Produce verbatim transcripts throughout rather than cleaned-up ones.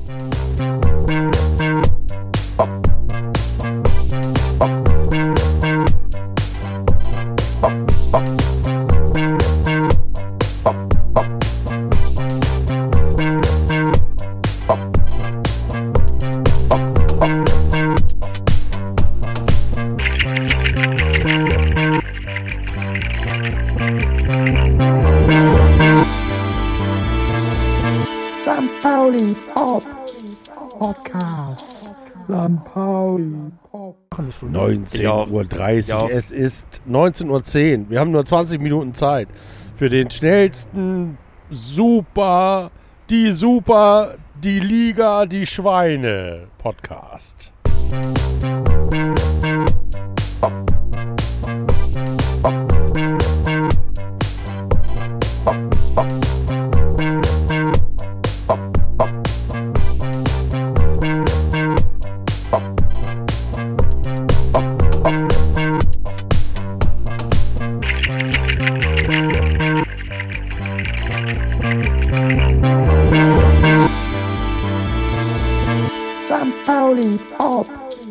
Sankt Pauli Pop Podcast. Sankt Pauli Pop. neunzehn Uhr dreißig. Ja. Es ist neunzehn Uhr zehn. Wir haben nur zwanzig Minuten Zeit für den schnellsten Super, die Super, die Liga, die Schweine Podcast. Sankt Pauli Pop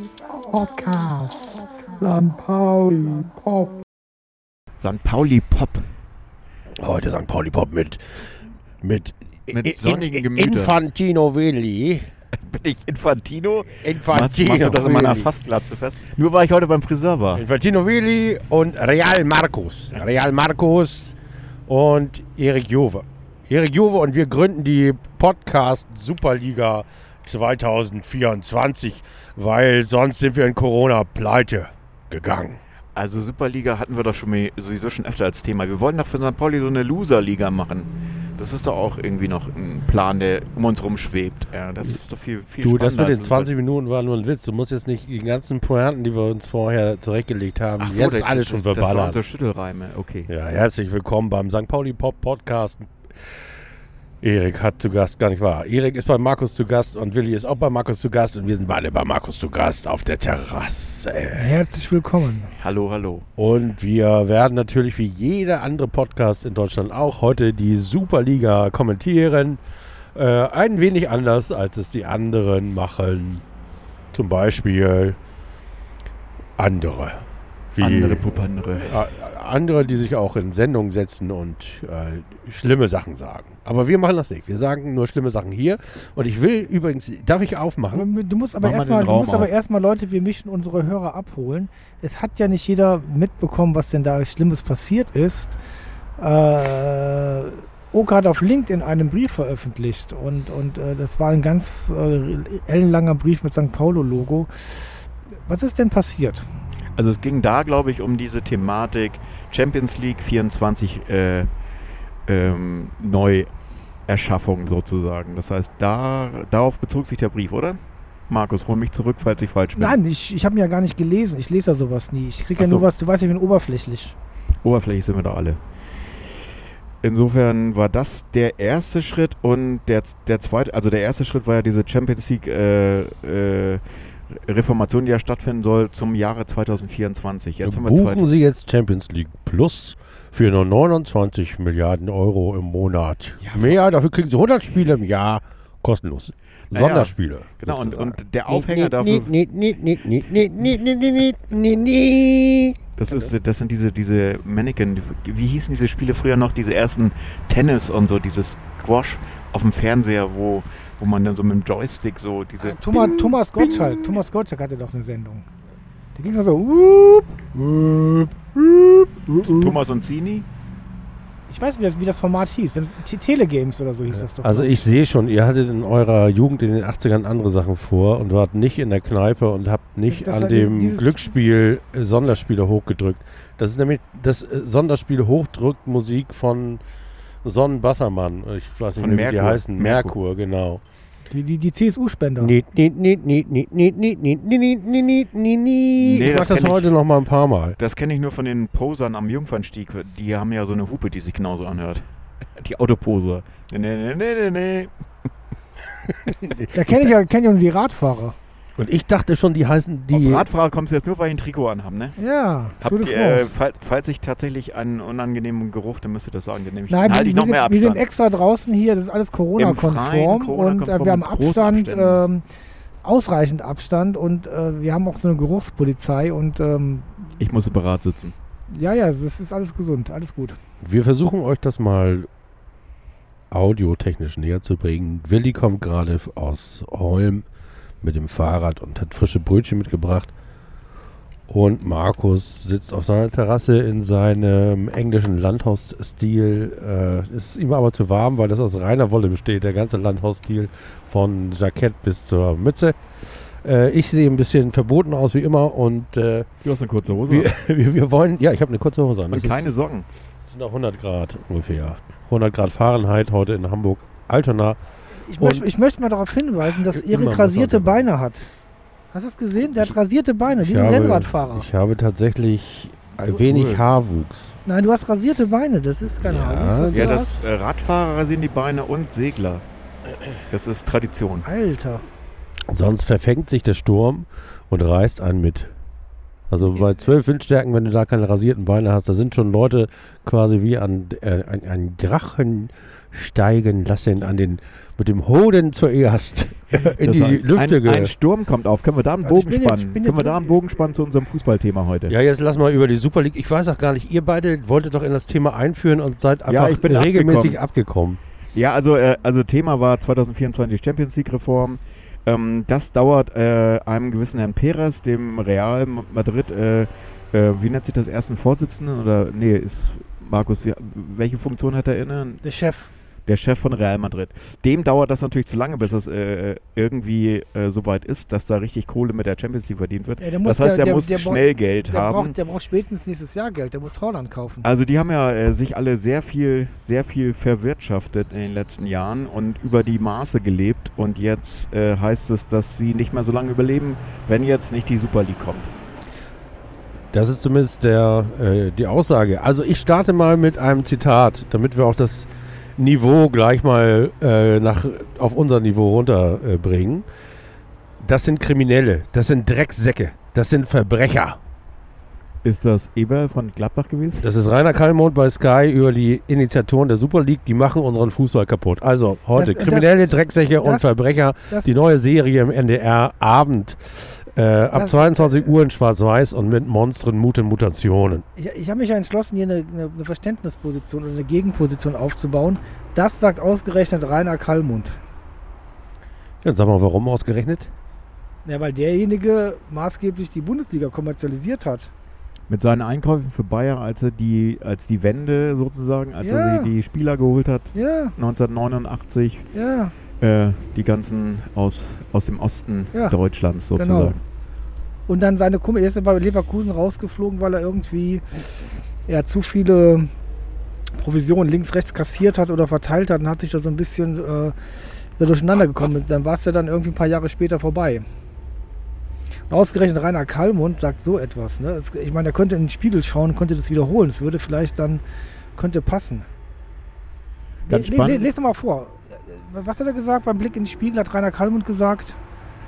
Podcast. Sankt Pauli Pop. Sankt Pauli Pop. Heute Sankt Pauli Pop mit mit, mit sonnigen Gemütern. Infantino Willi. Bin ich Infantino? Infantino machst, machst du das in meiner Fastglatze fest? Nur weil ich heute beim Friseur war. Infantino Willi und Real Marcos. Real Marcos und Erik Jove. Erik Jove und wir gründen die Podcast Superliga zwanzig vierundzwanzig, weil sonst sind wir in Corona pleite gegangen. Also Superliga hatten wir doch schon mal, sowieso schon öfter als Thema. Wir wollten doch für Sankt Pauli so eine Loser-Liga machen. Das ist doch auch irgendwie noch ein Plan, der um uns rumschwebt. Ja, das ist doch viel, viel Du, spannender. das mit den zwanzig Minuten war nur ein Witz. Du musst jetzt nicht die ganzen Pointen, die wir uns vorher zurechtgelegt haben, Ach so, jetzt das, alles schon das, verballern. Das waren so Schüttelreime, okay. Ja, herzlich willkommen beim Sankt Pauli Pop Podcast. Erik hat zu Gast, gar nicht wahr. Erik ist bei Markus zu Gast und Willi ist auch bei Markus zu Gast und wir sind beide bei Markus zu Gast auf der Terrasse. Herzlich willkommen. Hallo, hallo. Und wir werden natürlich wie jeder andere Podcast in Deutschland auch heute die Superliga kommentieren. Äh, ein wenig anders, als es die anderen machen. Zum Beispiel andere. Wie andere Pupandere. Äh, andere, die sich auch in Sendungen setzen und äh, schlimme Sachen sagen. Aber wir machen das nicht. Wir sagen nur schlimme Sachen hier. Und ich will übrigens, darf ich aufmachen? Du musst aber erstmal erstmal Leute wie mich und unsere Hörer abholen. Es hat ja nicht jeder mitbekommen, was denn da Schlimmes passiert ist. Äh, Oka hat auf LinkedIn einen Brief veröffentlicht und, und äh, das war ein ganz äh, ellenlanger Brief mit Sankt Paulo-Logo. Was ist denn passiert? Also es ging da, glaube ich, um diese Thematik Champions League vierundzwanzig äh, ähm, Neuerschaffung sozusagen. Das heißt, da, darauf bezog sich der Brief, oder? Markus, hol mich zurück, falls ich falsch bin. Nein, ich, ich habe ihn ja gar nicht gelesen. Ich lese ja sowas nie. Ich kriege ja so. nur was, du weißt, ich bin oberflächlich. Oberflächlich sind wir da alle. Insofern war das der erste Schritt und der, der zweite, also der erste Schritt war ja diese Champions League äh, äh, Reformation, die ja stattfinden soll zum Jahre zwanzig vierundzwanzig. Jetzt haben wir Buchen zwei- Sie jetzt Champions League Plus für nur neunundzwanzig Milliarden Euro im Monat. Ja, Mehr, dafür kriegen Sie hundert Spiele im Jahr kostenlos. Naja, Sonderspiele. Genau, und, sozusagen. und der Aufhänger dafür, Nee, nee, nee, nee, nee, nee, nee, nee, nee, nee. das, ist, das sind diese, diese Mannequin, wie hießen diese Spiele früher noch, diese ersten Tennis und so, dieses Squash auf dem Fernseher, wo, wo man dann so mit dem Joystick so diese... Äh, Thomas, Thomas Gottschalk, Thomas Gottschalk hatte doch eine Sendung. Da ging es so, wup, wup, wup, wup. Thomas und Zini? Ich weiß, wie das, wie das Format hieß. Wenn T- Telegames oder so hieß das doch. Also ich sehe schon, ihr hattet in eurer Jugend in den achtzigern andere Sachen vor und wart nicht in der Kneipe und habt nicht Das- an dem dieses- Glücksspiel äh, Sonderspiele hochgedrückt. Das ist nämlich das äh, Sonderspiel hochdrückt Musik von Sonnenbassermann. Ich weiß nicht, Von mehr, wie die Merkur. heißen. Merkur. Merkur, genau. Die, die, die C S U-Spender. Nee, nee, nee, nee, nee, nee, nee, nee, nee, nee, nee, nee, nee. Nee, Ich mach das das kenn heute ich. noch mal ein paar Mal. Das kenne ich nur von den Posern am Jungfernstieg. Die haben ja so eine Hupe, die sich genauso anhört. Die Autoposer. Nee, nee, nee, nee, nee. Da kenne ich ja kenn ich auch nur die Radfahrer. Und ich dachte schon, die heißen die. Auf Radfahrer kommst du jetzt nur, weil ich ein Trikot anhaben, ne? Ja, Habt ihr, äh, fall, falls ich tatsächlich einen unangenehmen Geruch, dann müsst ihr das sagen, dann nehme ich, Nein, halte wir, ich noch sind, mehr wir sind Abstand. extra draußen hier, das ist alles Corona-konform Corona und äh, wir haben mit großen Abstand, Abständen. ähm, ausreichend Abstand und äh, wir haben auch so eine Geruchspolizei und ähm, Ich muss separat sitzen. ja, ja, es ist alles gesund, alles gut. Wir versuchen euch das mal audiotechnisch näher zu bringen. Willi kommt gerade aus Holm mit dem Fahrrad und hat frische Brötchen mitgebracht. Und Markus sitzt auf seiner Terrasse in seinem englischen Landhausstil. Äh, ist ihm aber zu warm, weil das aus reiner Wolle besteht, der ganze Landhausstil von Jackett bis zur Mütze. Äh, ich sehe ein bisschen verboten aus wie immer und äh, Du hast eine kurze Hose wir, wir, wir wollen, ja, ich habe eine kurze Hose an. und Das keine ist, Socken. das sind auch hundert Grad ungefähr. hundert Grad Fahrenheit heute in Hamburg-Altona. Ich, Und- möchte, ich möchte mal darauf hinweisen, dass Immer Erik muss rasierte er dabei. Beine hat. Hast du das gesehen? Der hat rasierte Beine, wie Ich so ein habe- Rennradfahrer. Ich habe tatsächlich ein Cool. wenig Haarwuchs. Nein, du hast rasierte Beine, das ist keine Ja, Haarwuchs, was du Ja, hast. das äh, Radfahrer rasieren die Beine und Segler. Das ist Tradition. Alter. Sonst verfängt sich der Sturm und reißt einen mit. Also bei zwölf Windstärken, wenn du da keine rasierten Beine hast, da sind schon Leute quasi wie an äh, ein, ein Drachen steigen lassen, an den, mit dem Hoden zuerst in Das die heißt, Lüfte ein, ge... ein Sturm kommt auf. Können wir da einen Also ich Bogen bin jetzt- spannen? ich bin Können wir jetzt da einen Bogen spannen zu unserem Fußballthema heute? Ja, jetzt lass mal über die Super League. Ich weiß auch gar nicht, ihr beide wolltet doch in das Thema einführen und seid einfach ich bin regelmäßig abgekommen. Ja, also, äh, also Thema war zwanzig vierundzwanzig Champions League Reform. Ähm, das dauert äh, einem gewissen Herrn Perez, dem Real Madrid, äh, äh, wie nennt sich das, ersten Vorsitzenden? Oder, nee, ist Markus, wie, welche Funktion hat er inne? Der Chef. Der Chef von Real Madrid. Dem dauert das natürlich zu lange, bis es äh, irgendwie äh, so weit ist, dass da richtig Kohle mit der Champions League verdient wird. Ja, der muss- das heißt, der, der- muss der- der schnell Geld Der haben. braucht, der braucht spätestens nächstes Jahr Geld, der muss Holland kaufen. Also die haben ja äh, sich alle sehr viel, sehr viel verwirtschaftet in den letzten Jahren und über die Maße gelebt. Und jetzt äh, heißt es, dass sie nicht mehr so lange überleben, wenn jetzt nicht die Super League kommt. Das ist zumindest der, äh, die Aussage. Also ich starte mal mit einem Zitat, damit wir auch das Niveau gleich mal äh, nach, auf unser Niveau runterbringen. Das sind Kriminelle, das sind Drecksäcke, das sind Verbrecher. Ist das Eber von Gladbach gewesen? Das ist Rainer Kallmund bei Sky über die Initiatoren der Super League, die machen unseren Fußball kaputt. Also heute Das- Kriminelle, Drecksäcke und das- Verbrecher, Das, die neue Serie im N D R Abend. Äh, ab Das- zweiundzwanzig Uhr in Schwarz-Weiß und mit Monstren, Mut und Mutationen. ich ich habe mich ja entschlossen, hier eine, eine, eine Verständnisposition oder eine Gegenposition aufzubauen. Das sagt ausgerechnet Rainer Kallmund. Jetzt sag mal, warum ausgerechnet? Ja, weil derjenige maßgeblich die Bundesliga kommerzialisiert hat. Mit seinen Einkäufen für Bayer, als er die, als die Wende sozusagen, als Ja. er sie die Spieler geholt hat, Ja, neunzehnhundertneunundachtzig, ja, äh, die ganzen aus, aus dem Osten Ja, Deutschlands genau. sozusagen. Und dann seine Kumpel, er ist bei Leverkusen rausgeflogen, weil er irgendwie ja, zu viele Provisionen links, rechts kassiert hat oder verteilt hat und hat sich da so ein bisschen äh, da durcheinander gekommen. Dann war es ja dann irgendwie ein paar Jahre später vorbei. Und ausgerechnet Rainer Kallmund sagt so etwas. Ne? Es, ich meine, er könnte in den Spiegel schauen, könnte das wiederholen. Es würde vielleicht dann, könnte passen. Ganz Le- le- spannend. le- Lest doch mal vor. Was hat er gesagt? Beim Blick in den Spiegel hat Rainer Kallmund gesagt.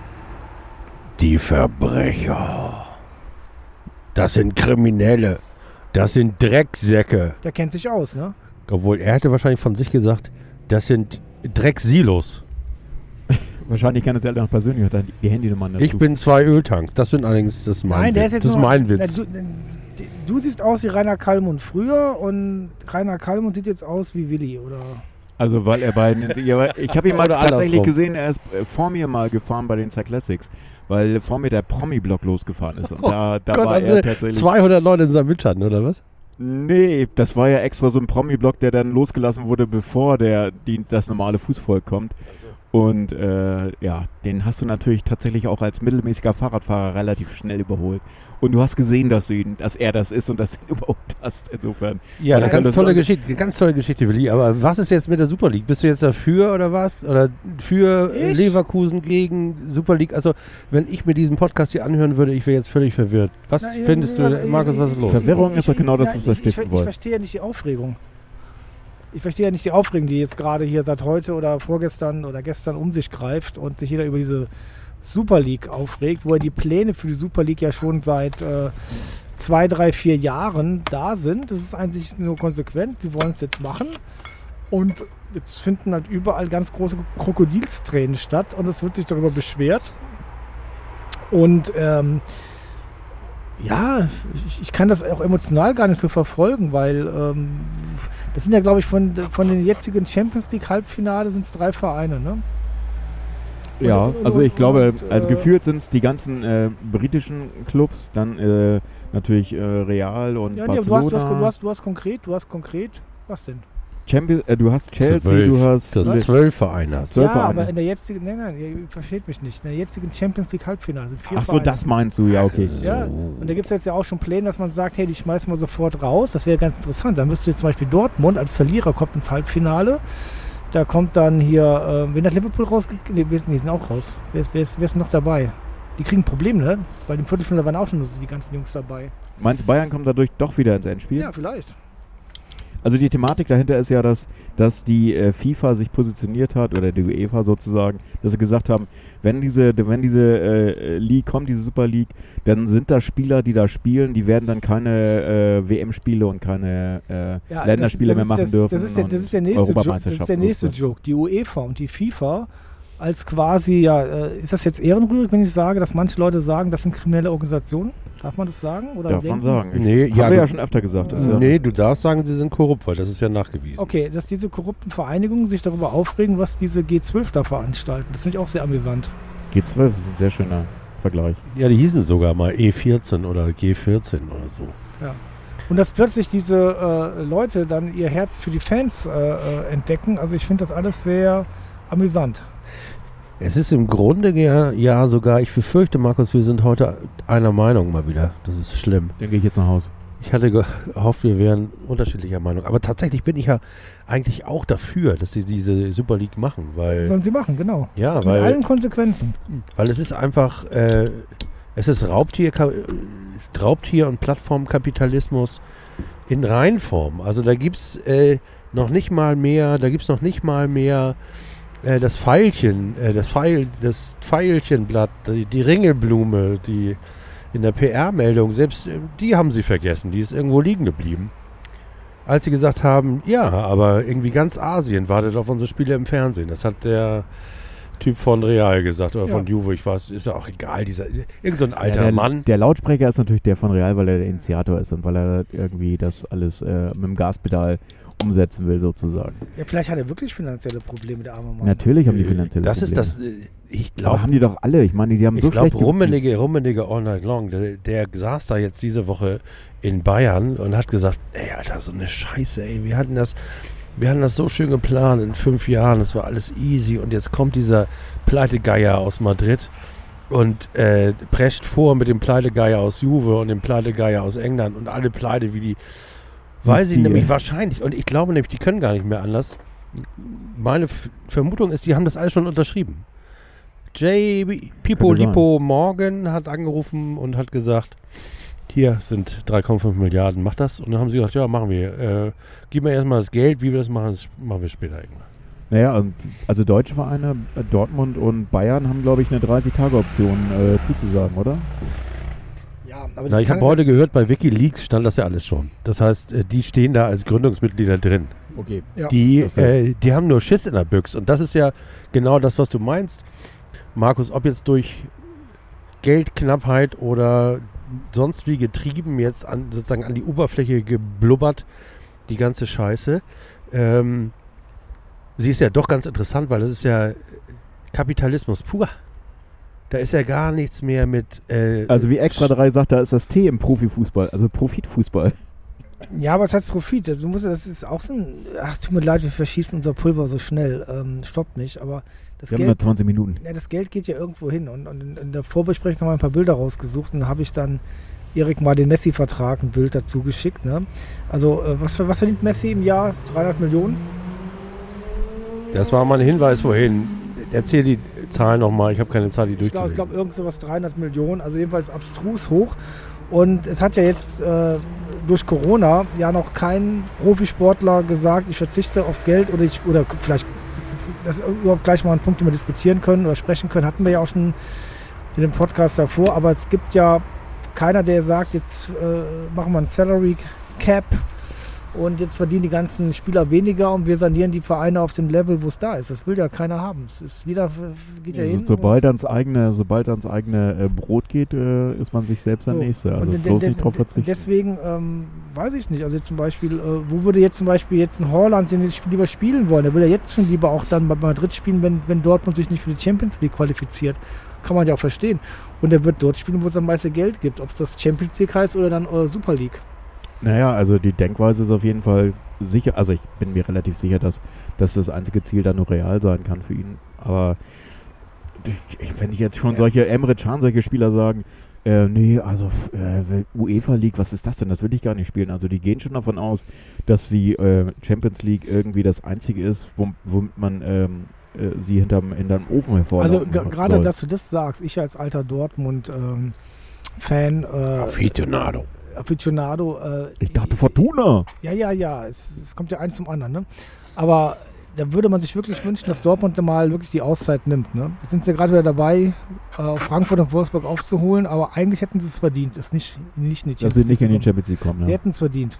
Die Verbrecher. Das sind Kriminelle. Das sind Drecksäcke. Der kennt sich aus, ne? Obwohl, er hätte wahrscheinlich von sich gesagt, das sind Drecksilos. Wahrscheinlich kann er selber noch persönlich, hat er die Handynummern dazu. Ich bin zwei Öltanks. Das bin allerdings das ist mein Nein, der Witz. ist jetzt das ist nur- mein Witz. Na, du, du siehst aus wie Rainer Kallmund früher und Rainer Kallmund sieht jetzt aus wie Willi, oder? Also weil er bei den, ja, ich habe ihn mal Oder tatsächlich andersrum. gesehen, er ist äh, vor mir mal gefahren bei den Cyclassics, weil vor mir der Promi-Block losgefahren ist und da, da Gott, war also er tatsächlich... zweihundert Leute in seinem Windschatten, oder was? Nee, das war ja extra so ein Promi-Block, der dann losgelassen wurde, bevor der, die, das normale Fußvolk kommt. Und äh, ja, den hast du natürlich tatsächlich auch als mittelmäßiger Fahrradfahrer relativ schnell überholt. Und du hast gesehen, dass, du ihn, dass er das ist und dass du ihn überholt hast. Insofern. Ja, Weil eine das ganz alles tolle Leute- Geschichte, ganz tolle Geschichte, Willi. Aber was ist jetzt mit der Super League? Bist du jetzt dafür oder was? Oder für Ich? Leverkusen gegen Super League? Also, wenn ich mir diesen Podcast hier anhören würde, ich wäre jetzt völlig verwirrt. Was Na, ja, findest ja, du, ja, Markus, was ist ich- los? Verwirrung ist doch genau das, ja, was wir ich- stiften ich, wollen. Ich verstehe ja nicht die Aufregung. Ich verstehe ja nicht die Aufregung, die jetzt gerade hier seit heute oder vorgestern oder gestern um sich greift und sich jeder über diese Super League aufregt, wo ja die Pläne für die Super League ja schon seit äh, zwei, drei, vier Jahren da sind. Das ist eigentlich nur konsequent. Sie wollen es jetzt machen. Und jetzt finden halt überall ganz große Krokodilstränen statt und es wird sich darüber beschwert. Und ähm, ja, ich, ich kann das auch emotional gar nicht so verfolgen, weil ähm, das sind ja, glaube ich, von, von den jetzigen Champions League Halbfinale sind es drei Vereine, ne? Ja, Und- also ich und- glaube, und, also äh, gefühlt sind es die ganzen äh, britischen Clubs, dann äh, natürlich äh, Real und Ja, nee, aber du, Barcelona. hast, du, hast, du, hast, du hast konkret, du hast konkret, was denn? Champions, äh, du hast Chelsea, Zwölf. du hast Das äh, zwölf Vereine hast. Zwölf ja, Vereine. aber in der jetzigen, nein, nein, ihr versteht mich nicht. In der jetzigen Champions League Halbfinale sind vier Ach so, Vereine. das meinst du, ja, okay. Ja, und da gibt es jetzt ja auch schon Pläne, dass man sagt, hey, die schmeißen wir sofort raus. Das wäre ganz interessant. Dann müsste jetzt zum Beispiel Dortmund als Verlierer kommt ins Halbfinale. Da kommt dann hier, äh, wen hat Liverpool rausgekriegt? Nee, nee, die sind auch raus. Wer ist, wer, ist, wer ist noch dabei? Die kriegen Probleme, ne? Bei dem Viertelfinale waren auch schon so die ganzen Jungs dabei. Meinst du, Bayern kommt dadurch doch wieder ins Endspiel? Ja, vielleicht. Also die Thematik dahinter ist ja, dass, dass die äh, FIFA sich positioniert hat, oder die UEFA sozusagen, dass sie gesagt haben, wenn diese, wenn diese äh, League kommt, diese Super League, dann sind da Spieler, die da spielen, die werden dann keine äh, W M-Spiele und keine äh, Ja, Länderspiele das, das mehr ist, machen das, dürfen. Das ist, der, das und ist der nächste Joke. Das Europameisterschaft ist der nächste und so. Joke. Die UEFA und die FIFA als quasi, ja, äh, ist das jetzt ehrenrührig, wenn ich sage, dass manche Leute sagen, das sind kriminelle Organisationen? Darf man das sagen? Oder Darf man denken? sagen. Nee, Haben ja, wir ja du- schon öfter gesagt. Ist ja, Nee, du darfst sagen, sie sind korrupt, weil das ist ja nachgewiesen. Okay, dass diese korrupten Vereinigungen sich darüber aufregen, was diese G zwölf da veranstalten. Das finde ich auch sehr amüsant. G zwölf ist ein sehr schöner Vergleich. Ja, die hießen sogar mal E vierzehn oder G vierzehn oder so. Und dass plötzlich diese äh, Leute dann ihr Herz für die Fans äh, äh, entdecken, also ich finde das alles sehr amüsant. Es ist im Grunde ja, ja sogar, ich befürchte, Markus, wir sind heute einer Meinung mal wieder. Das ist schlimm. Dann gehe ich jetzt nach Hause. Ich hatte gehofft, wir wären unterschiedlicher Meinung. Aber tatsächlich bin ich ja eigentlich auch dafür, dass sie diese Super League machen. Das Weil, sollen sie machen, genau. ja, Mit weil, allen Konsequenzen. weil es ist einfach, äh, es ist Raubtier, Raubtier und Plattformkapitalismus in Reinform. Also da gibt es äh, noch nicht mal mehr, da gibt es noch nicht mal mehr äh, das Pfeilchen, äh, das Pfeil, das Pfeilchenblatt, die, die Ringelblume, die in der P R-Meldung, selbst äh, die haben sie vergessen, die ist irgendwo liegen geblieben. Als sie gesagt haben, ja, aber irgendwie ganz Asien wartet auf unsere Spiele im Fernsehen. Das hat der Typ von Real gesagt oder Ja. von Juve, ich weiß, ist ja auch egal, dieser, irgend so ein alter Ja, der, Mann. der Lautsprecher ist natürlich der von Real, weil er der Initiator ist und weil er irgendwie das alles äh, mit dem Gaspedal umsetzen will sozusagen. Ja, vielleicht hat er wirklich finanzielle Probleme, der arme Mann. Natürlich haben die finanzielle Das ist Probleme. das, äh, ich Aber glaube, haben die doch alle. Ich meine, die haben ich so glaube, schlecht Rummenigge, Rummenigge all night long, der, der saß da jetzt diese Woche in Bayern und hat gesagt, ey, Alter, so eine Scheiße, ey, wir hatten das, wir hatten das so schön geplant in fünf Jahren, das war alles easy und jetzt kommt dieser Pleitegeier aus Madrid und äh, prescht vor mit dem Pleitegeier aus Juve und dem Pleitegeier aus England und alle pleite wie die, weil Ist sie die, nämlich äh, wahrscheinlich, und ich glaube nämlich, die können gar nicht mehr anders. Meine F- Vermutung ist, die haben das alles schon unterschrieben. J. Pipo Könnte sein. Lipo Morgan hat angerufen und hat gesagt, hier sind drei Komma fünf Milliarden, mach das. Und dann haben sie gesagt, ja, machen wir. Äh, gib mir erstmal das Geld, wie wir das machen, das machen wir später irgendwann. Naja, und also deutsche Vereine, äh, Dortmund und Bayern haben, glaube ich, eine dreißig-Tage-Option äh, zuzusagen, oder? Ja, aber Na, ich kann- habe heute gehört, bei WikiLeaks stand das ja alles schon. Das heißt, äh, die stehen da als Gründungsmitglieder drin. Okay. Ja. Die, Das ist ja- äh, die haben nur Schiss in der Büchse. Und das ist ja genau das, was du meinst, Markus, ob jetzt durch Geldknappheit oder sonst wie getrieben jetzt an, sozusagen an die Oberfläche geblubbert, die ganze Scheiße. Ähm, sie ist ja doch ganz interessant, weil das ist ja Kapitalismus pur. Da ist ja gar nichts mehr mit... Äh, Also wie Extra drei sagt, da ist das T im Profifußball, also Profitfußball. Ja, aber es heißt Profit. Also du musst, das ist auch so ein. Ach, tut mir leid, wir verschießen unser Pulver so schnell. Ähm, stoppt mich. Aber das Wir haben nur Geld, zwanzig Minuten. ja, das Geld geht ja irgendwo hin. Und, und in, in der Vorbesprechung haben wir ein paar Bilder rausgesucht. Und da habe ich dann Erik mal den Messi-Vertrag ein Bild dazu geschickt. Ne? Also, äh, was, was verdient Messi im Jahr? dreihundert Millionen? Das war mal ein Hinweis vorhin. Erzähl die Zahlen nochmal. Ich habe keine Zeit, die Ich glaube, durchzulesen. glaub, irgend sowas dreihundert Millionen. Also jedenfalls abstrus hoch. Und es hat ja jetzt äh, durch Corona ja noch kein Profisportler gesagt, ich verzichte aufs Geld oder ich oder vielleicht das, das ist überhaupt gleich mal ein Punkt, den wir diskutieren können oder sprechen können. Hatten wir ja auch schon in dem Podcast davor. Aber es gibt ja keiner, der sagt, jetzt äh, machen wir ein Salary Cap und jetzt verdienen die ganzen Spieler weniger und wir sanieren die Vereine auf dem Level, wo es da ist. Das will ja keiner haben. Es ist, jeder geht ja Also, hin. sobald ans eigene, sobald ans eigene äh, Brot geht, äh, ist man sich selbst der So. Nächste. Also Und de- bloß de- nicht drauf de- verzichten. Deswegen ähm, weiß ich nicht. Also jetzt zum Beispiel, äh, wo würde jetzt zum Beispiel jetzt ein Haaland, den ich lieber spielen wollen? Der will ja jetzt schon lieber auch dann bei Madrid spielen, wenn, wenn Dortmund sich nicht für die Champions League qualifiziert. Kann man ja auch verstehen. Und er wird dort spielen, wo es am meisten Geld gibt. Ob es das Champions League heißt oder dann äh, Super League. Naja, also die Denkweise ist auf jeden Fall sicher, also ich bin mir relativ sicher, dass, dass das einzige Ziel da nur real sein kann für ihn. Aber wenn ich jetzt schon Ja. solche Emre Can, solche Spieler sagen, äh, nee, also äh, UEFA League, was ist das denn? Das will ich gar nicht spielen. Also die gehen schon davon aus, dass die äh, Champions League irgendwie das einzige ist, wom- womit man ähm, äh, sie hinterm, hinterm Ofen hervorlocken Also g- gerade, soll. dass du das sagst, ich als alter Dortmund-Fan, äh, Aficionado. Aficionado, äh, Ich dachte Fortuna. Ja, ja, ja, es, es kommt ja eins zum anderen, ne? Aber da würde man sich wirklich wünschen, dass Dortmund mal wirklich die Auszeit nimmt, ne? Jetzt sind sie ja gerade wieder dabei, äh, Frankfurt und Wolfsburg aufzuholen, aber eigentlich hätten sie es verdient, es nicht, nicht in die Dass sie nicht in die zu kommen. Champions League kommen. Sie Ja. hätten es verdient.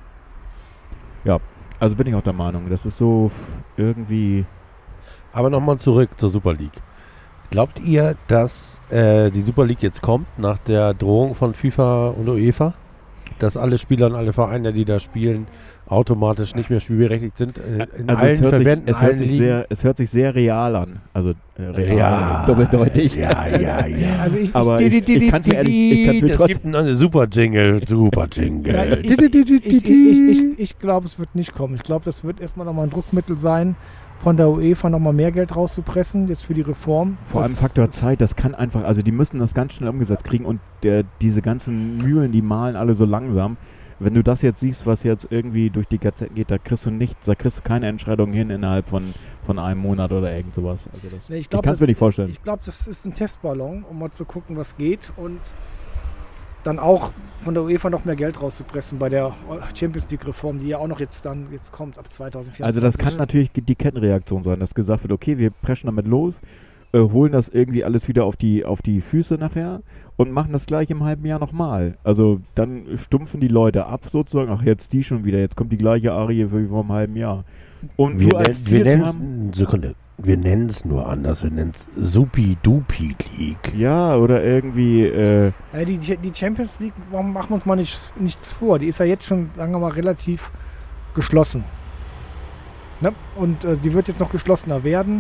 Also bin ich auch der Meinung, das ist so irgendwie... Aber nochmal zurück zur Super League. Glaubt ihr, dass äh, die Super League jetzt kommt, nach der Drohung von FIFA und UEFA? Dass alle Spieler und alle Vereine, die da spielen, automatisch nicht mehr spielberechtigt sind? In, in Also allen es hört, sich, Verbänden, es, hört allen sich Ligen? sehr, es hört sich sehr real an. Also äh, real, Ja, doppeldeutig. Ja, ja, ja. Also ich, Aber ich, ich, ich kann es mir ehrlich, ich kann's mir Es trotzdem... gibt einen super Jingle, super Jingle. ja, ich, ich, ich, ich, ich, ich, ich glaube, es wird nicht kommen. Ich glaube, das wird erstmal nochmal ein Druckmittel sein, von der UEFA nochmal mehr Geld rauszupressen, jetzt für die Reform. Vor allem Das- Faktor das- Zeit, das kann einfach, also die müssen das ganz schnell umgesetzt kriegen und der, diese ganzen Mühlen, die malen alle so langsam. Wenn du das jetzt siehst, was jetzt irgendwie durch die Gazetten geht, da kriegst du nichts, da kriegst du keine Entscheidung hin innerhalb von, von einem Monat oder irgend sowas. Also das, Nee, ich glaub, kann es das- mir nicht vorstellen. Ich glaube, das ist ein Testballon, um mal zu gucken, was geht und dann auch von der UEFA noch mehr Geld rauszupressen bei der Champions League Reform, die ja auch noch jetzt dann jetzt kommt ab zweitausendvierundzwanzig. Also das kann natürlich die Kettenreaktion sein, dass gesagt wird, okay, wir preschen damit los, äh, holen das irgendwie alles wieder auf die, auf die Füße nachher und machen das gleich im halben Jahr nochmal. Also dann stumpfen die Leute ab sozusagen, ach jetzt die schon wieder, jetzt kommt die gleiche Arie wie vor einem halben Jahr. Und Wir, nur als nennen, wir Ziel zu nennen haben, es, Sekunde, wir nennen es nur anders, wir nennen es Supi-Dupi League. ja, oder irgendwie, äh, Ja, die, die Champions League, warum machen wir uns mal nicht, nichts vor? Die ist ja jetzt schon, sagen wir mal, relativ geschlossen. Ne? Und äh, sie wird jetzt noch geschlossener werden.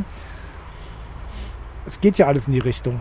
Es geht ja alles in die Richtung.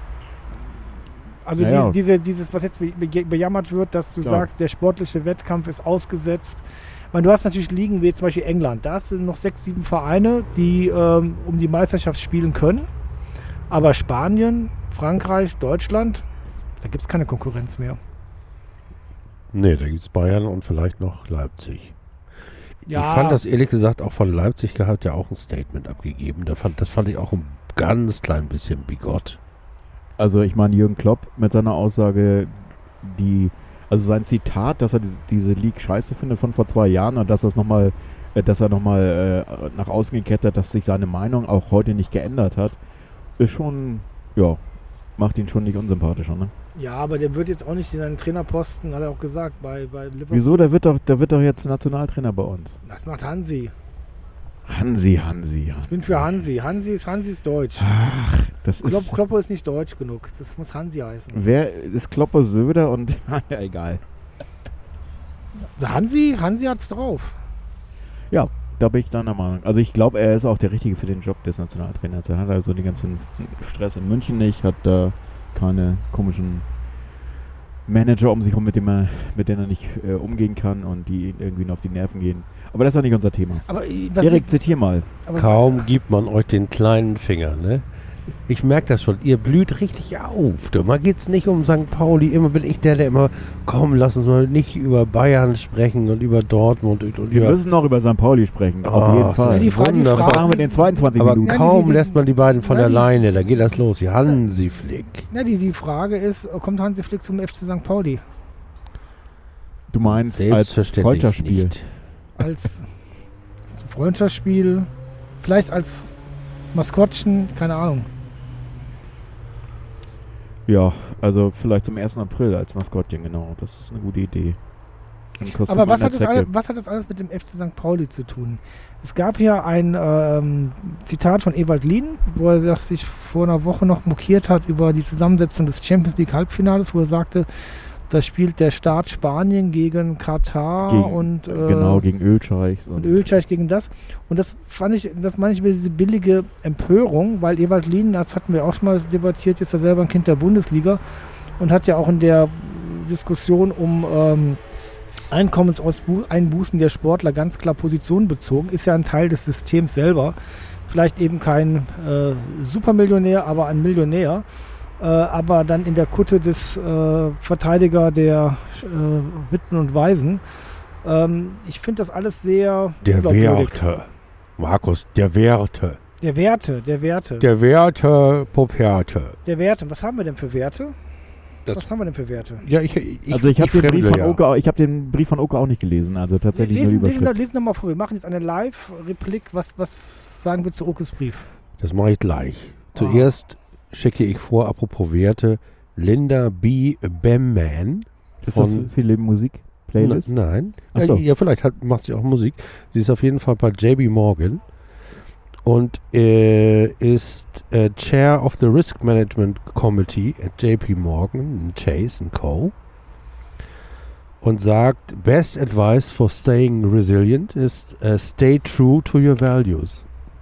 Also Ja, ja. diese, diese, dieses, was jetzt be be bejammert wird, dass du Klar. sagst, der sportliche Wettkampf ist ausgesetzt. Ich meine, du hast natürlich Ligen wie zum Beispiel England. Da hast du noch sechs, sieben Vereine, die ähm, um die Meisterschaft spielen können. Aber Spanien, Frankreich, Deutschland, da gibt es keine Konkurrenz mehr. Nee, da gibt es Bayern und vielleicht noch Leipzig. Ja. Ich fand das ehrlich gesagt auch von Leipzig gehabt ja auch ein Statement abgegeben. Da fand, das fand ich auch ein ganz klein bisschen bigott. also ich meine Jürgen Klopp mit seiner Aussage, die, also sein Zitat, dass er diese, diese League scheiße findet von vor zwei Jahren und dass das noch mal, äh, dass er nochmal äh, nach außen gekehrt hat, dass sich seine Meinung auch heute nicht geändert hat, ist schon, ja, macht ihn schon nicht unsympathischer, ne? Ja, aber der wird jetzt auch nicht in einen Trainerposten, hat er auch gesagt, bei, bei Liverpool. Wieso? Der wird doch, der wird doch jetzt Nationaltrainer bei uns. Das macht Hansi. Hansi, Hansi, Ich bin für Hansi. Hansi ist, Hansi ist deutsch. Ach, das Klopp, ist, Kloppo ist nicht deutsch genug. Das muss Hansi heißen. wer ist Klopper Söder und, ja, egal. Also Hansi, Hansi hat's drauf. Da bin ich deiner Meinung. Also ich glaube, er ist auch der Richtige für den Job des Nationaltrainers. Er hat also den ganzen Stress in München nicht, hat da keine komischen Manager um sich herum, mit, dem er, mit denen er nicht äh, umgehen kann und die ihn irgendwie nur auf die Nerven gehen. Aber das ist ja nicht unser Thema. Aber äh, was Erik, ich, zitier mal. aber, Kaum gibt man euch den kleinen Finger, ne? Ich merke das schon, ihr blüht richtig auf. Du. Mal geht's nicht um Sankt Pauli, immer bin ich der, der immer, komm, lass uns mal nicht über Bayern sprechen und über Dortmund und, und Wir über... müssen noch über Sankt Pauli sprechen, auf Oh, jeden das Fall. ist Die Frage- die wunderbar. Das machen wir in den zweiundzwanzig Aber Minuten. Ja, die- kaum die- die- lässt man die beiden von Ja, der die- Leine, da geht das los. Die Hansi Flick. ja, die, die Frage ist, kommt Hansi Flick zum F C Sankt Pauli? Du meinst als Selbstverständlich Freundschaftsspiel. nicht. Als, als Freundschaftsspiel, vielleicht als Maskottchen, keine Ahnung. Ja, also vielleicht zum ersten April als Maskottchen, genau. Das ist eine gute Idee. Aber was hat, das alles, was hat das alles mit dem F C Sankt Pauli zu tun? Es gab hier ein ähm, Zitat von Ewald Lien, wo er sich vor einer Woche noch mokiert hat über die Zusammensetzung des Champions League Halbfinales, wo er sagte, da spielt der Staat Spanien gegen Katar gegen, und äh, genau, gegen Ölscheich. Und, und Ölscheich gegen das. Und das fand ich, das meine ich über diese billige Empörung, weil Ewald Lien, das hatten wir auch schon mal debattiert, ist ja selber ein Kind der Bundesliga und hat ja auch in der Diskussion um ähm, Einkommenseinbußen der Sportler ganz klar Position bezogen, ist ja ein Teil des Systems selber. Vielleicht eben kein äh, Supermillionär, aber ein Millionär. Äh, aber dann in der Kutte des äh, Verteidiger der äh, Witwen und Waisen. Ähm, ich finde das alles sehr Der Werte. Markus, der Werte. Der Werte, der Werte. Der Werte, Poperte. Der Werte. Was haben wir denn für Werte? Das Was haben wir denn für Werte? Ja, ich, ich, also ich habe den, Brief von ja. Oke, ich hab den Brief von Oke auch nicht gelesen, also tatsächlich lesen, nur Überschrift. Lesen, lesen nochmal vor, wir machen jetzt eine Live-Replik. Was, was sagen wir zu Okes Brief? Das mache ich gleich. Zuerst oh. schicke ich vor, apropos Werte, Linda B. Bamman. Ist das viele Musik? Playlist? Na, nein. Ach so. Ja, ja, vielleicht hat, macht sie auch Musik. Sie ist auf jeden Fall bei J B Morgan und äh, ist äh, Chair of the Risk Management Committee at J P Morgan, Chase and Co. Und sagt, best advice for staying resilient ist uh, stay true to your values.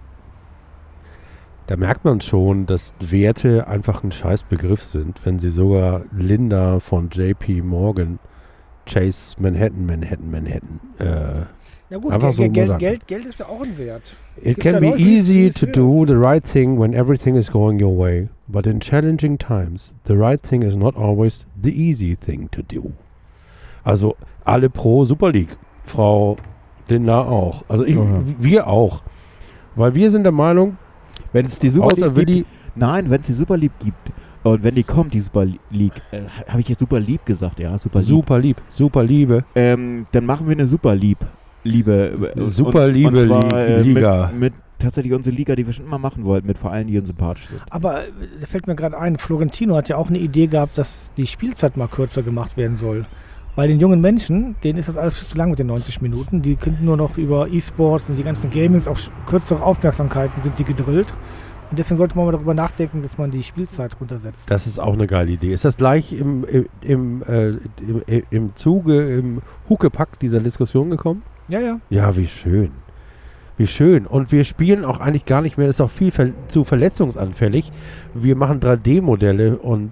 Da merkt man schon, dass Werte einfach ein Scheißbegriff sind, wenn sie sogar Linda von J P Morgan, Chase Manhattan, Manhattan, Manhattan. Äh, ja gut, einfach Geld, so Geld, sagen. Geld, Geld ist ja auch ein Wert. It can be easy to do the right thing when everything is going your way, but in challenging times, the right thing is not always the easy thing to do. Also alle pro Super League, Frau Linda auch. Also ich, Mhm. wir auch. Weil wir sind der Meinung, wenn es die Super außer League Willi, gibt, nein, wenn es die Super League gibt und wenn die kommt, die Super League, äh, habe ich jetzt Super Lieb gesagt, ja, Super Lieb. super lieb, super Liebe. Ähm, dann machen wir eine Super Lieb, Liebe. äh, Super und, Liebe und zwar, äh, Liga. Mit, mit tatsächlich unsere Liga, die wir schon immer machen wollten, mit vor allem die uns sympathisch sind. Aber äh, da fällt mir gerade ein, Florentino hat ja auch eine Idee gehabt, dass die Spielzeit mal kürzer gemacht werden soll. Weil den jungen Menschen, denen ist das alles viel zu lang mit den neunzig Minuten. Die können nur noch über E-Sports und die ganzen Gamings auf kürzere Aufmerksamkeiten sind die gedrillt. Und deswegen sollte man mal darüber nachdenken, dass man die Spielzeit runtersetzt. Das ist auch eine geile Idee. Ist das gleich im, im, im, äh, im, im Zuge, im Huckepack dieser Diskussion gekommen? Ja, ja. Ja, wie schön. Wie schön. Und wir spielen auch eigentlich gar nicht mehr, das ist auch viel ver- zu verletzungsanfällig. Wir machen drei D-Modelle und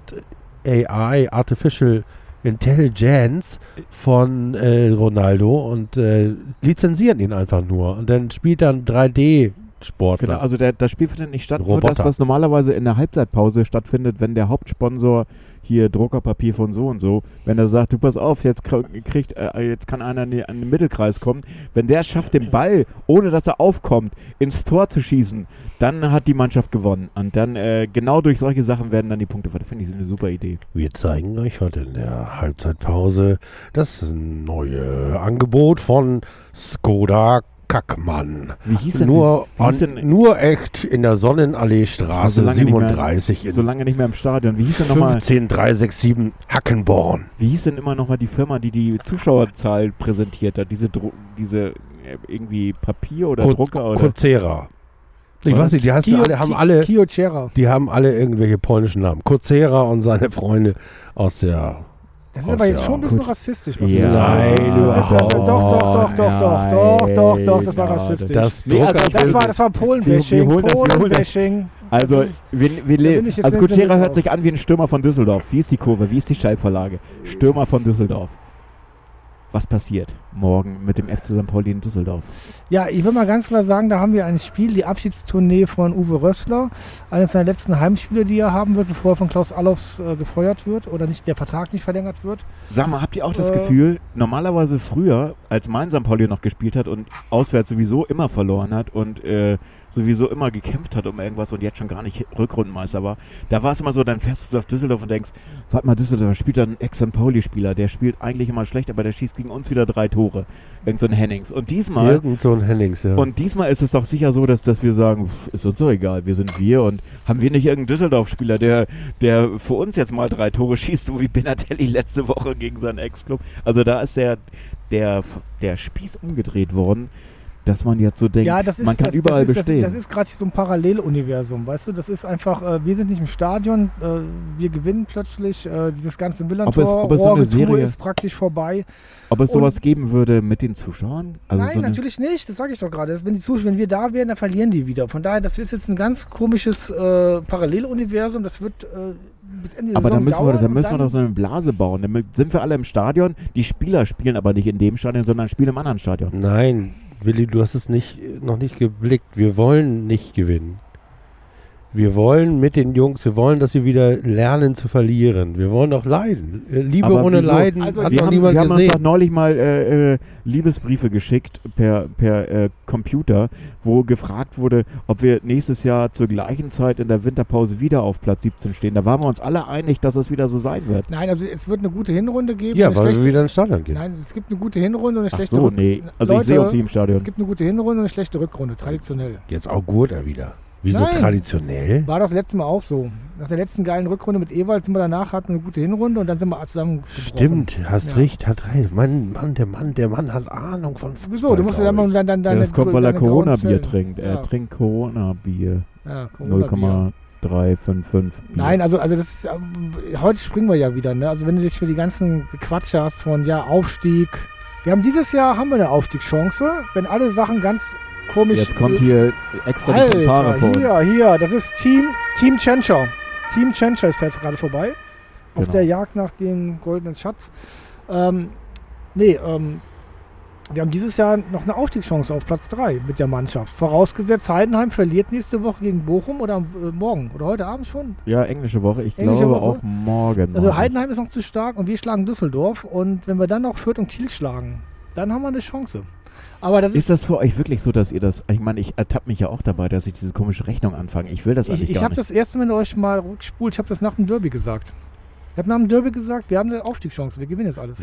A I, Artificial Intelligence von äh, Ronaldo und äh, lizenzieren ihn einfach nur. Und dann spielt dann drei D-Sportler. Genau, also der, das Spiel findet nicht statt. Roboter. Nur das, was normalerweise in der Halbzeitpause stattfindet, wenn der Hauptsponsor hier Druckerpapier von so und so, wenn er sagt, du pass auf, jetzt kriegt, äh, jetzt kann einer an den Mittelkreis kommen. Wenn der schafft, den Ball, ohne dass er aufkommt, ins Tor zu schießen, dann hat die Mannschaft gewonnen. Und dann äh, genau durch solche Sachen werden dann die Punkte. Das finde ich eine super Idee. Wir zeigen euch heute in der Halbzeitpause das neue Angebot von Skoda Kackmann. Wie hieß denn Nur, wie hieß an, denn, nur echt in der Sonnenallee-Straße so lange nicht mehr- siebenunddreißig so in lange nicht mehr im Stadion. Wie hieß denn nochmal? fünfzehn drei sechs sieben Hackenborn. Wie hieß denn immer nochmal die Firma, die die Zuschauerzahl präsentiert hat? Diese, Dru- diese äh, irgendwie Papier oder Co- Drucker oder? Coursera. Ich Was? weiß nicht, die, heißen Kio, alle, haben Ki- alle, Kyocera. die haben alle irgendwelche polnischen Namen. Coursera und seine Freunde aus der... Das ist Aus aber jetzt der- schon ein bisschen Gut. rassistisch. Was Ja, du da Nein, sagst. Das ist ja- überhaupt Doch, doch, doch, doch, doch, doch, doch, doch, das war Nein, rassistisch. Das Nee, also Drucker- das war, das war Polen-Bashing. Wir- wir holen das- wir holen das. Polen-Bashing. Also, wir, wir Da le- bin ich jetzt also nicht so Kutschera mit hört drauf. sich an wie ein Stürmer von Düsseldorf. Wie ist die Kurve? Wie ist die Steilvorlage? Stürmer von Düsseldorf. Was passiert morgen mit dem F C Sankt Pauli in Düsseldorf? Ja, ich will mal ganz klar sagen, da haben wir ein Spiel, die Abschiedstournee von Uwe Rössler. Eines seiner letzten Heimspiele, die er haben wird, bevor er von Klaus Allofs äh, gefeuert wird oder nicht, der Vertrag nicht verlängert wird. Sag mal, habt ihr auch das Äh. Gefühl, normalerweise früher, als mein Sankt Pauli noch gespielt hat und auswärts sowieso immer verloren hat und äh, sowieso immer gekämpft hat um irgendwas und jetzt schon gar nicht Rückrundenmeister war, da war es immer so, dann fährst du nach Düsseldorf und denkst, warte mal, Düsseldorf spielt da ein Ex-Sankt Pauli-Spieler, der spielt eigentlich immer schlecht, aber der schießt gegen uns wieder drei Tore. Tore. Irgend so ein Hennings. Und diesmal, Irgend so ein Hennings, ja. und diesmal ist es doch sicher so, dass, dass wir sagen, pff, ist uns doch egal, wir sind wir und haben wir nicht irgendeinen Düsseldorf-Spieler, der, der für uns jetzt mal drei Tore schießt, so wie Benatelli letzte Woche gegen seinen Ex-Club. Also da ist der, der, der Spieß umgedreht worden, dass man jetzt so denkt, Ja, das ist, man kann das, überall das ist, bestehen. Das, das ist gerade so ein Paralleluniversum, weißt du? Das ist einfach, äh, wir sind nicht im Stadion, äh, wir gewinnen plötzlich, äh, dieses ganze Millantor, Ob es- ob es so eine Rohrretour Serie- ist praktisch vorbei. Ob es und- sowas geben würde mit den Zuschauern? Also Nein, so eine, natürlich nicht, das sage ich doch gerade. Das- Wenn, die Zuschauer- wenn wir da wären, dann verlieren die wieder. Von daher, das ist jetzt ein ganz komisches äh, Paralleluniversum, das wird äh, bis Ende der aber Saison dann müssen wir, dauern dann und müssen wir doch so eine Blase bauen. Dann sind wir alle im Stadion, die Spieler spielen aber nicht in dem Stadion, sondern spielen im anderen Stadion. Nein, Willi, du hast es nicht, noch nicht geblickt. Wir wollen nicht gewinnen. Wir wollen mit den Jungs, wir wollen, dass sie wieder lernen zu verlieren. Wir wollen auch leiden. Äh, Liebe Aber ohne wieso? Leiden Also hat Wir noch haben, niemand wir haben uns gesehen. doch neulich mal äh, äh, Liebesbriefe geschickt per, per äh, Computer, wo gefragt wurde, ob wir nächstes Jahr zur gleichen Zeit in der Winterpause wieder auf Platz siebzehn stehen. Da waren wir uns alle einig, dass es wieder so sein wird. Nein, also es wird eine gute Hinrunde geben. Ja, eine weil schlechte, wir wieder ins Stadion gehen. Nein, es gibt eine gute Hinrunde und eine Ach schlechte so, Rück- nee. Also Leute, ich sehe uns nicht im Stadion. Es gibt eine gute Hinrunde und eine schlechte Rückrunde, traditionell. Jetzt Augurta wieder. Wieso Nein. traditionell? War das letzte Mal auch so. Nach der letzten geilen Rückrunde mit Ewald sind wir danach, hatten eine gute Hinrunde und dann sind wir zusammen. Stimmt, hast Ja. recht, hat recht. Mann, Mann, der Mann, der Mann hat Ahnung von Fußball. Wieso? Du musst ja dann glaub mal dann, dann, Ja, deine, das kommt, weil er deine grauen Corona-Bier Zellen- trinkt. Er Ja. trinkt Corona-Bier. Ja, null Corona-Bier. Komma drei fünf fünf. Nein, also, also das ist, ähm, heute springen wir ja wieder. Ne? Also wenn du dich für die ganzen Quatsche hast von ja Aufstieg. Wir haben dieses Jahr haben wir eine Aufstiegschance, wenn alle Sachen ganz komisch. Jetzt kommt hier extra die Fanfare Alter, vor uns. hier, hier, das ist Team Team Tschentscher. Team Tschentscher ist fährt gerade vorbei. Auf Genau. der Jagd nach dem goldenen Schatz. Ähm, nee, ähm, wir haben dieses Jahr noch eine Aufstiegschance auf Platz drei mit der Mannschaft. Vorausgesetzt, Heidenheim verliert nächste Woche gegen Bochum oder äh, morgen oder heute Abend schon. Ja, englische Woche. Ich Englische glaube Woche. auch morgen. Also morgen. Heidenheim ist noch zu stark und wir schlagen Düsseldorf. Und wenn wir dann noch Fürth und Kiel schlagen, dann haben wir eine Chance. Aber das ist, Ist das für euch wirklich so, dass ihr das, ich meine, ich ertappe mich ja auch dabei, dass ich diese komische Rechnung anfange. Ich will das eigentlich ich, ich gar habe nicht. das erste Mal, wenn ihr euch mal rückspult, ich habe das nach dem Derby gesagt. Ich habe nach dem Derby gesagt, wir haben eine Aufstiegschance, wir gewinnen jetzt alles.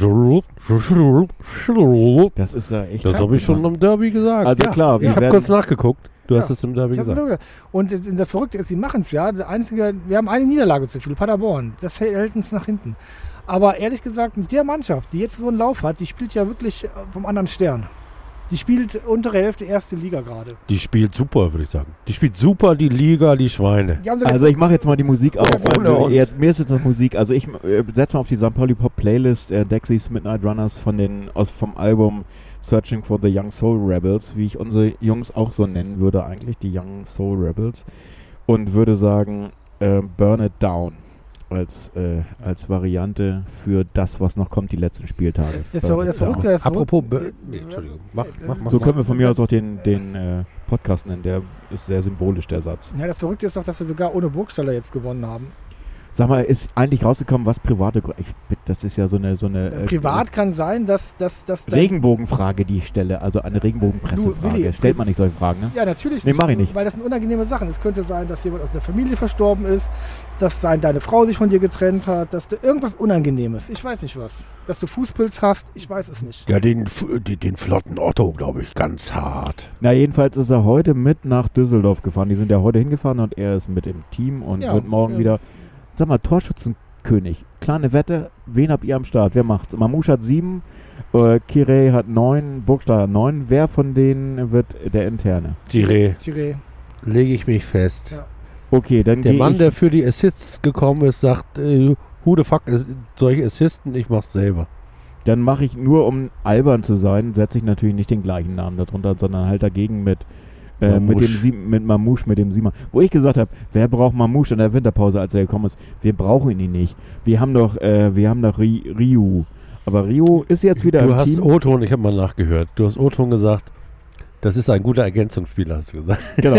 Das ist ja echt Das krank habe ich schon gemacht. im Derby gesagt. Also ja. klar, wir ich habe werden- kurz nachgeguckt. Du Ja. hast es im Derby Ich hab's gesagt. gesagt. Und das- das Verrückte ist, sie machen es ja. Der einzige, wir haben eine Niederlage zu viel, Paderborn. Das hält uns nach hinten. Aber ehrlich gesagt, mit der Mannschaft, die jetzt so einen Lauf hat, die spielt ja wirklich äh, vom anderen Stern. Die spielt untere Hälfte erste Liga gerade. Die spielt super, würde ich sagen. Die spielt super, die Liga, die Schweine. Die haben sogar Also ich mache jetzt mal die Musik auf. ohne Also, uns. jetzt, mir ist jetzt das Musik. Also ich äh, setze mal auf die Sankt Pauli Pop Playlist äh, Dexys Midnight Runners von den aus vom Album Searching for the Young Soul Rebels, wie ich unsere Jungs auch so nennen würde eigentlich, die Young Soul Rebels, und würde sagen äh, Burn It Down als äh, als Variante für das, was noch kommt, die letzten Spieltage. Das, das, Burn das It Down. Verrückte ist. Apropos, Bö- nee, Entschuldigung. Mach, mach, mach. So mach. können wir von mir aus auch den, den äh, Podcast nennen, der ist sehr symbolisch, der Satz. Ja, das Verrückte ist doch, dass wir sogar ohne Burgstaller jetzt gewonnen haben. Sag mal, ist eigentlich rausgekommen, was private... Gru- Ich, das ist ja so eine... So eine äh, Privat kann sein, dass, dass, dass dein- Regenbogenfrage, die ich stelle, also eine Du, Willi, Regenbogenpressefrage. Stellt man nicht solche Fragen, ne? Ja, natürlich Nee, mach ich nicht. Weil das sind unangenehme Sachen. Es könnte sein, dass jemand aus der Familie verstorben ist, dass sein, deine Frau sich von dir getrennt hat, dass du irgendwas Unangenehmes, ich weiß nicht was, dass du Fußpilz hast, ich weiß es nicht. Ja, den, F- den, den flotten Otto, glaube ich, ganz hart. Na, jedenfalls ist er heute mit nach Düsseldorf gefahren. Die sind ja heute hingefahren und er ist mit im Team und Ja, wird morgen ja. wieder... Sag mal, Torschützenkönig. Kleine Wette, wen habt ihr am Start? Wer macht's? Mamouche hat sieben, äh, Kirey hat neun, Burgstaller hat neun. Wer von denen wird der Interne? Tiré, Tiré. lege ich mich fest. Ja. Okay, dann Der gehe Mann, ich... der für die Assists gekommen ist, sagt, äh, who the fuck, ist, solche Assisten, ich mach's selber. Dann mache ich nur, um albern zu sein, setze ich natürlich nicht den gleichen Namen darunter, sondern halt dagegen mit äh, mit Mamouche. dem Sieb- mit Mamouche, mit dem Siemer. Wo ich gesagt habe, wer braucht Mamouche in der Winterpause, als er gekommen ist? Wir brauchen ihn nicht. Wir haben doch, äh, wir haben doch Ri- Ryu. Aber Ryu ist jetzt wieder Du im hast Team. O-Ton, ich habe mal nachgehört, du hast O-Ton gesagt, das ist ein guter Ergänzungsspieler, hast du gesagt. Genau.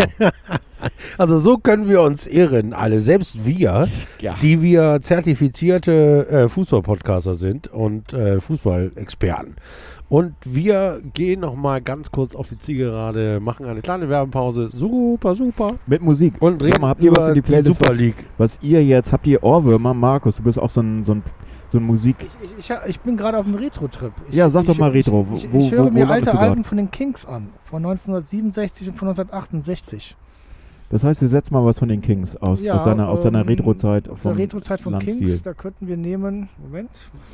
Also so können wir uns irren, alle, selbst wir, Ja. die wir zertifizierte äh, Fußball-Podcaster sind und äh, Fußballexperten. Und wir gehen nochmal ganz kurz auf die Zielgerade, machen eine kleine Werbepause, super, super. Mit Musik. Und Sag reden mal, habt ihr was über in die Playlist, Super was, League. was ihr jetzt, habt ihr Ohrwürmer? Markus, du bist auch so ein, so ein so ein Musik... Ich, ich, ich, ich bin gerade auf dem Retro-Trip. Ich, Ja, sag ich, doch mal Retro. Ich, ich, wo, ich höre wo, wo mir landest alte du Alben grad? von den Kings an. Von neunzehnhundertsiebenundsechzig und von neunzehnhundertachtundsechzig. Das heißt, wir setzen mal was von den Kings aus, Ja, aus seiner, aus seiner ähm, Retro-Zeit. Aus der vom Retro-Zeit von Landstil. Kings, da könnten wir nehmen... Moment.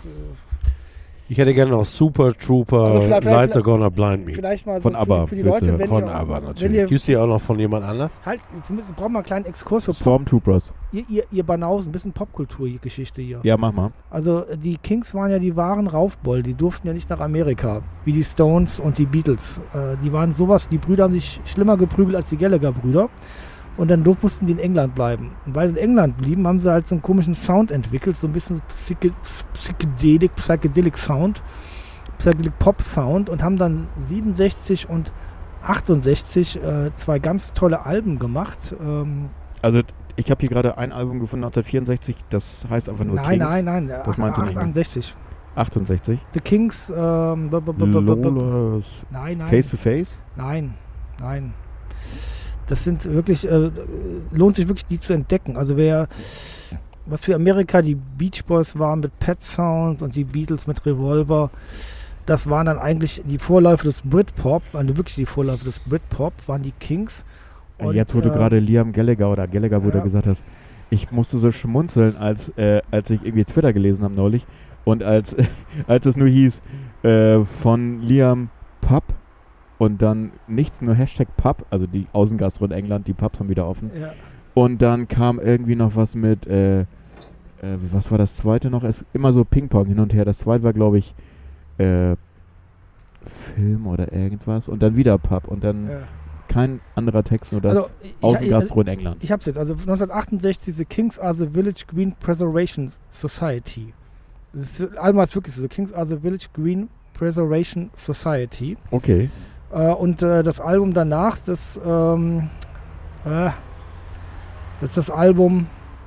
Ich hätte gerne noch Super Trooper, Also vielleicht- Lights vielleicht- Are Gonna Blind Me. Vielleicht mal Von so ABBA, für, für die bitte. Leute, wenn Von ihr, aber wenn natürlich. ihr Gibt es die auch noch von jemand anders? halt, jetzt müssen- brauchen wir einen kleinen Exkurs für Pop, Stormtroopers. ihr, ihr, ihr Banausen, ein bisschen Popkulturgeschichte hier. Ja, mach mal. Also äh, die Kings waren ja die wahren Raufboll, die durften ja nicht nach Amerika, wie die Stones und die Beatles. Äh, die waren sowas, die Brüder haben sich schlimmer geprügelt als die Gallagher-Brüder. Und dann durf- mussten die in England bleiben. Und weil sie in England blieben, haben sie halt so einen komischen Sound entwickelt, so ein bisschen Psyche- Psychedelic, Psychedelic Sound, Psychedelic Pop Sound und haben dann siebenundsechzig und achtundsechzig äh, zwei ganz tolle Alben gemacht. Ähm, Also, ich habe hier gerade ein Album gefunden, neunzehnhundertvierundsechzig, das heißt einfach nur nein, Kings. nein, nein, Das meinst du nicht, ne? achtundsechzig. achtundsechzig. The Kings, ähm, b- b- b- b- b- b- Lolas. nein, nein, Face to Face? nein, nein. Das sind wirklich, äh, lohnt sich wirklich, die zu entdecken. Also wer, was für Amerika die Beach Boys waren mit Pet Sounds und die Beatles mit Revolver, das waren dann eigentlich die Vorläufer des Britpop, also wirklich die Vorläufer des Britpop, waren die Kings. Und, Jetzt, wo du äh, gerade Liam Gallagher oder Gallagher, wo ja. du gesagt hast, ich musste so schmunzeln, als, äh, als ich irgendwie Twitter gelesen habe neulich und als, als es nur hieß, äh, von Liam Pub und dann nichts, nur Hashtag Pub, also die Außengastro in England, die Pubs haben wieder offen. Ja. Und dann kam irgendwie noch was mit, äh, äh, was war das zweite noch? Es immer so Ping-Pong hin und her. Das zweite war, glaube ich, äh, Film oder irgendwas. Und dann wieder Pub. Und dann Ja. kein anderer Text, nur das Also, ich- Außengastro in England. Ich hab's jetzt, also neunzehnhundertachtundsechzig, The Kings are the Village Green Preservation Society. Das ist, Album heißt wirklich so, The Kings are the Village Green Preservation Society. Okay. Äh, und äh, das Album danach, das, ähm, äh, das ist das Album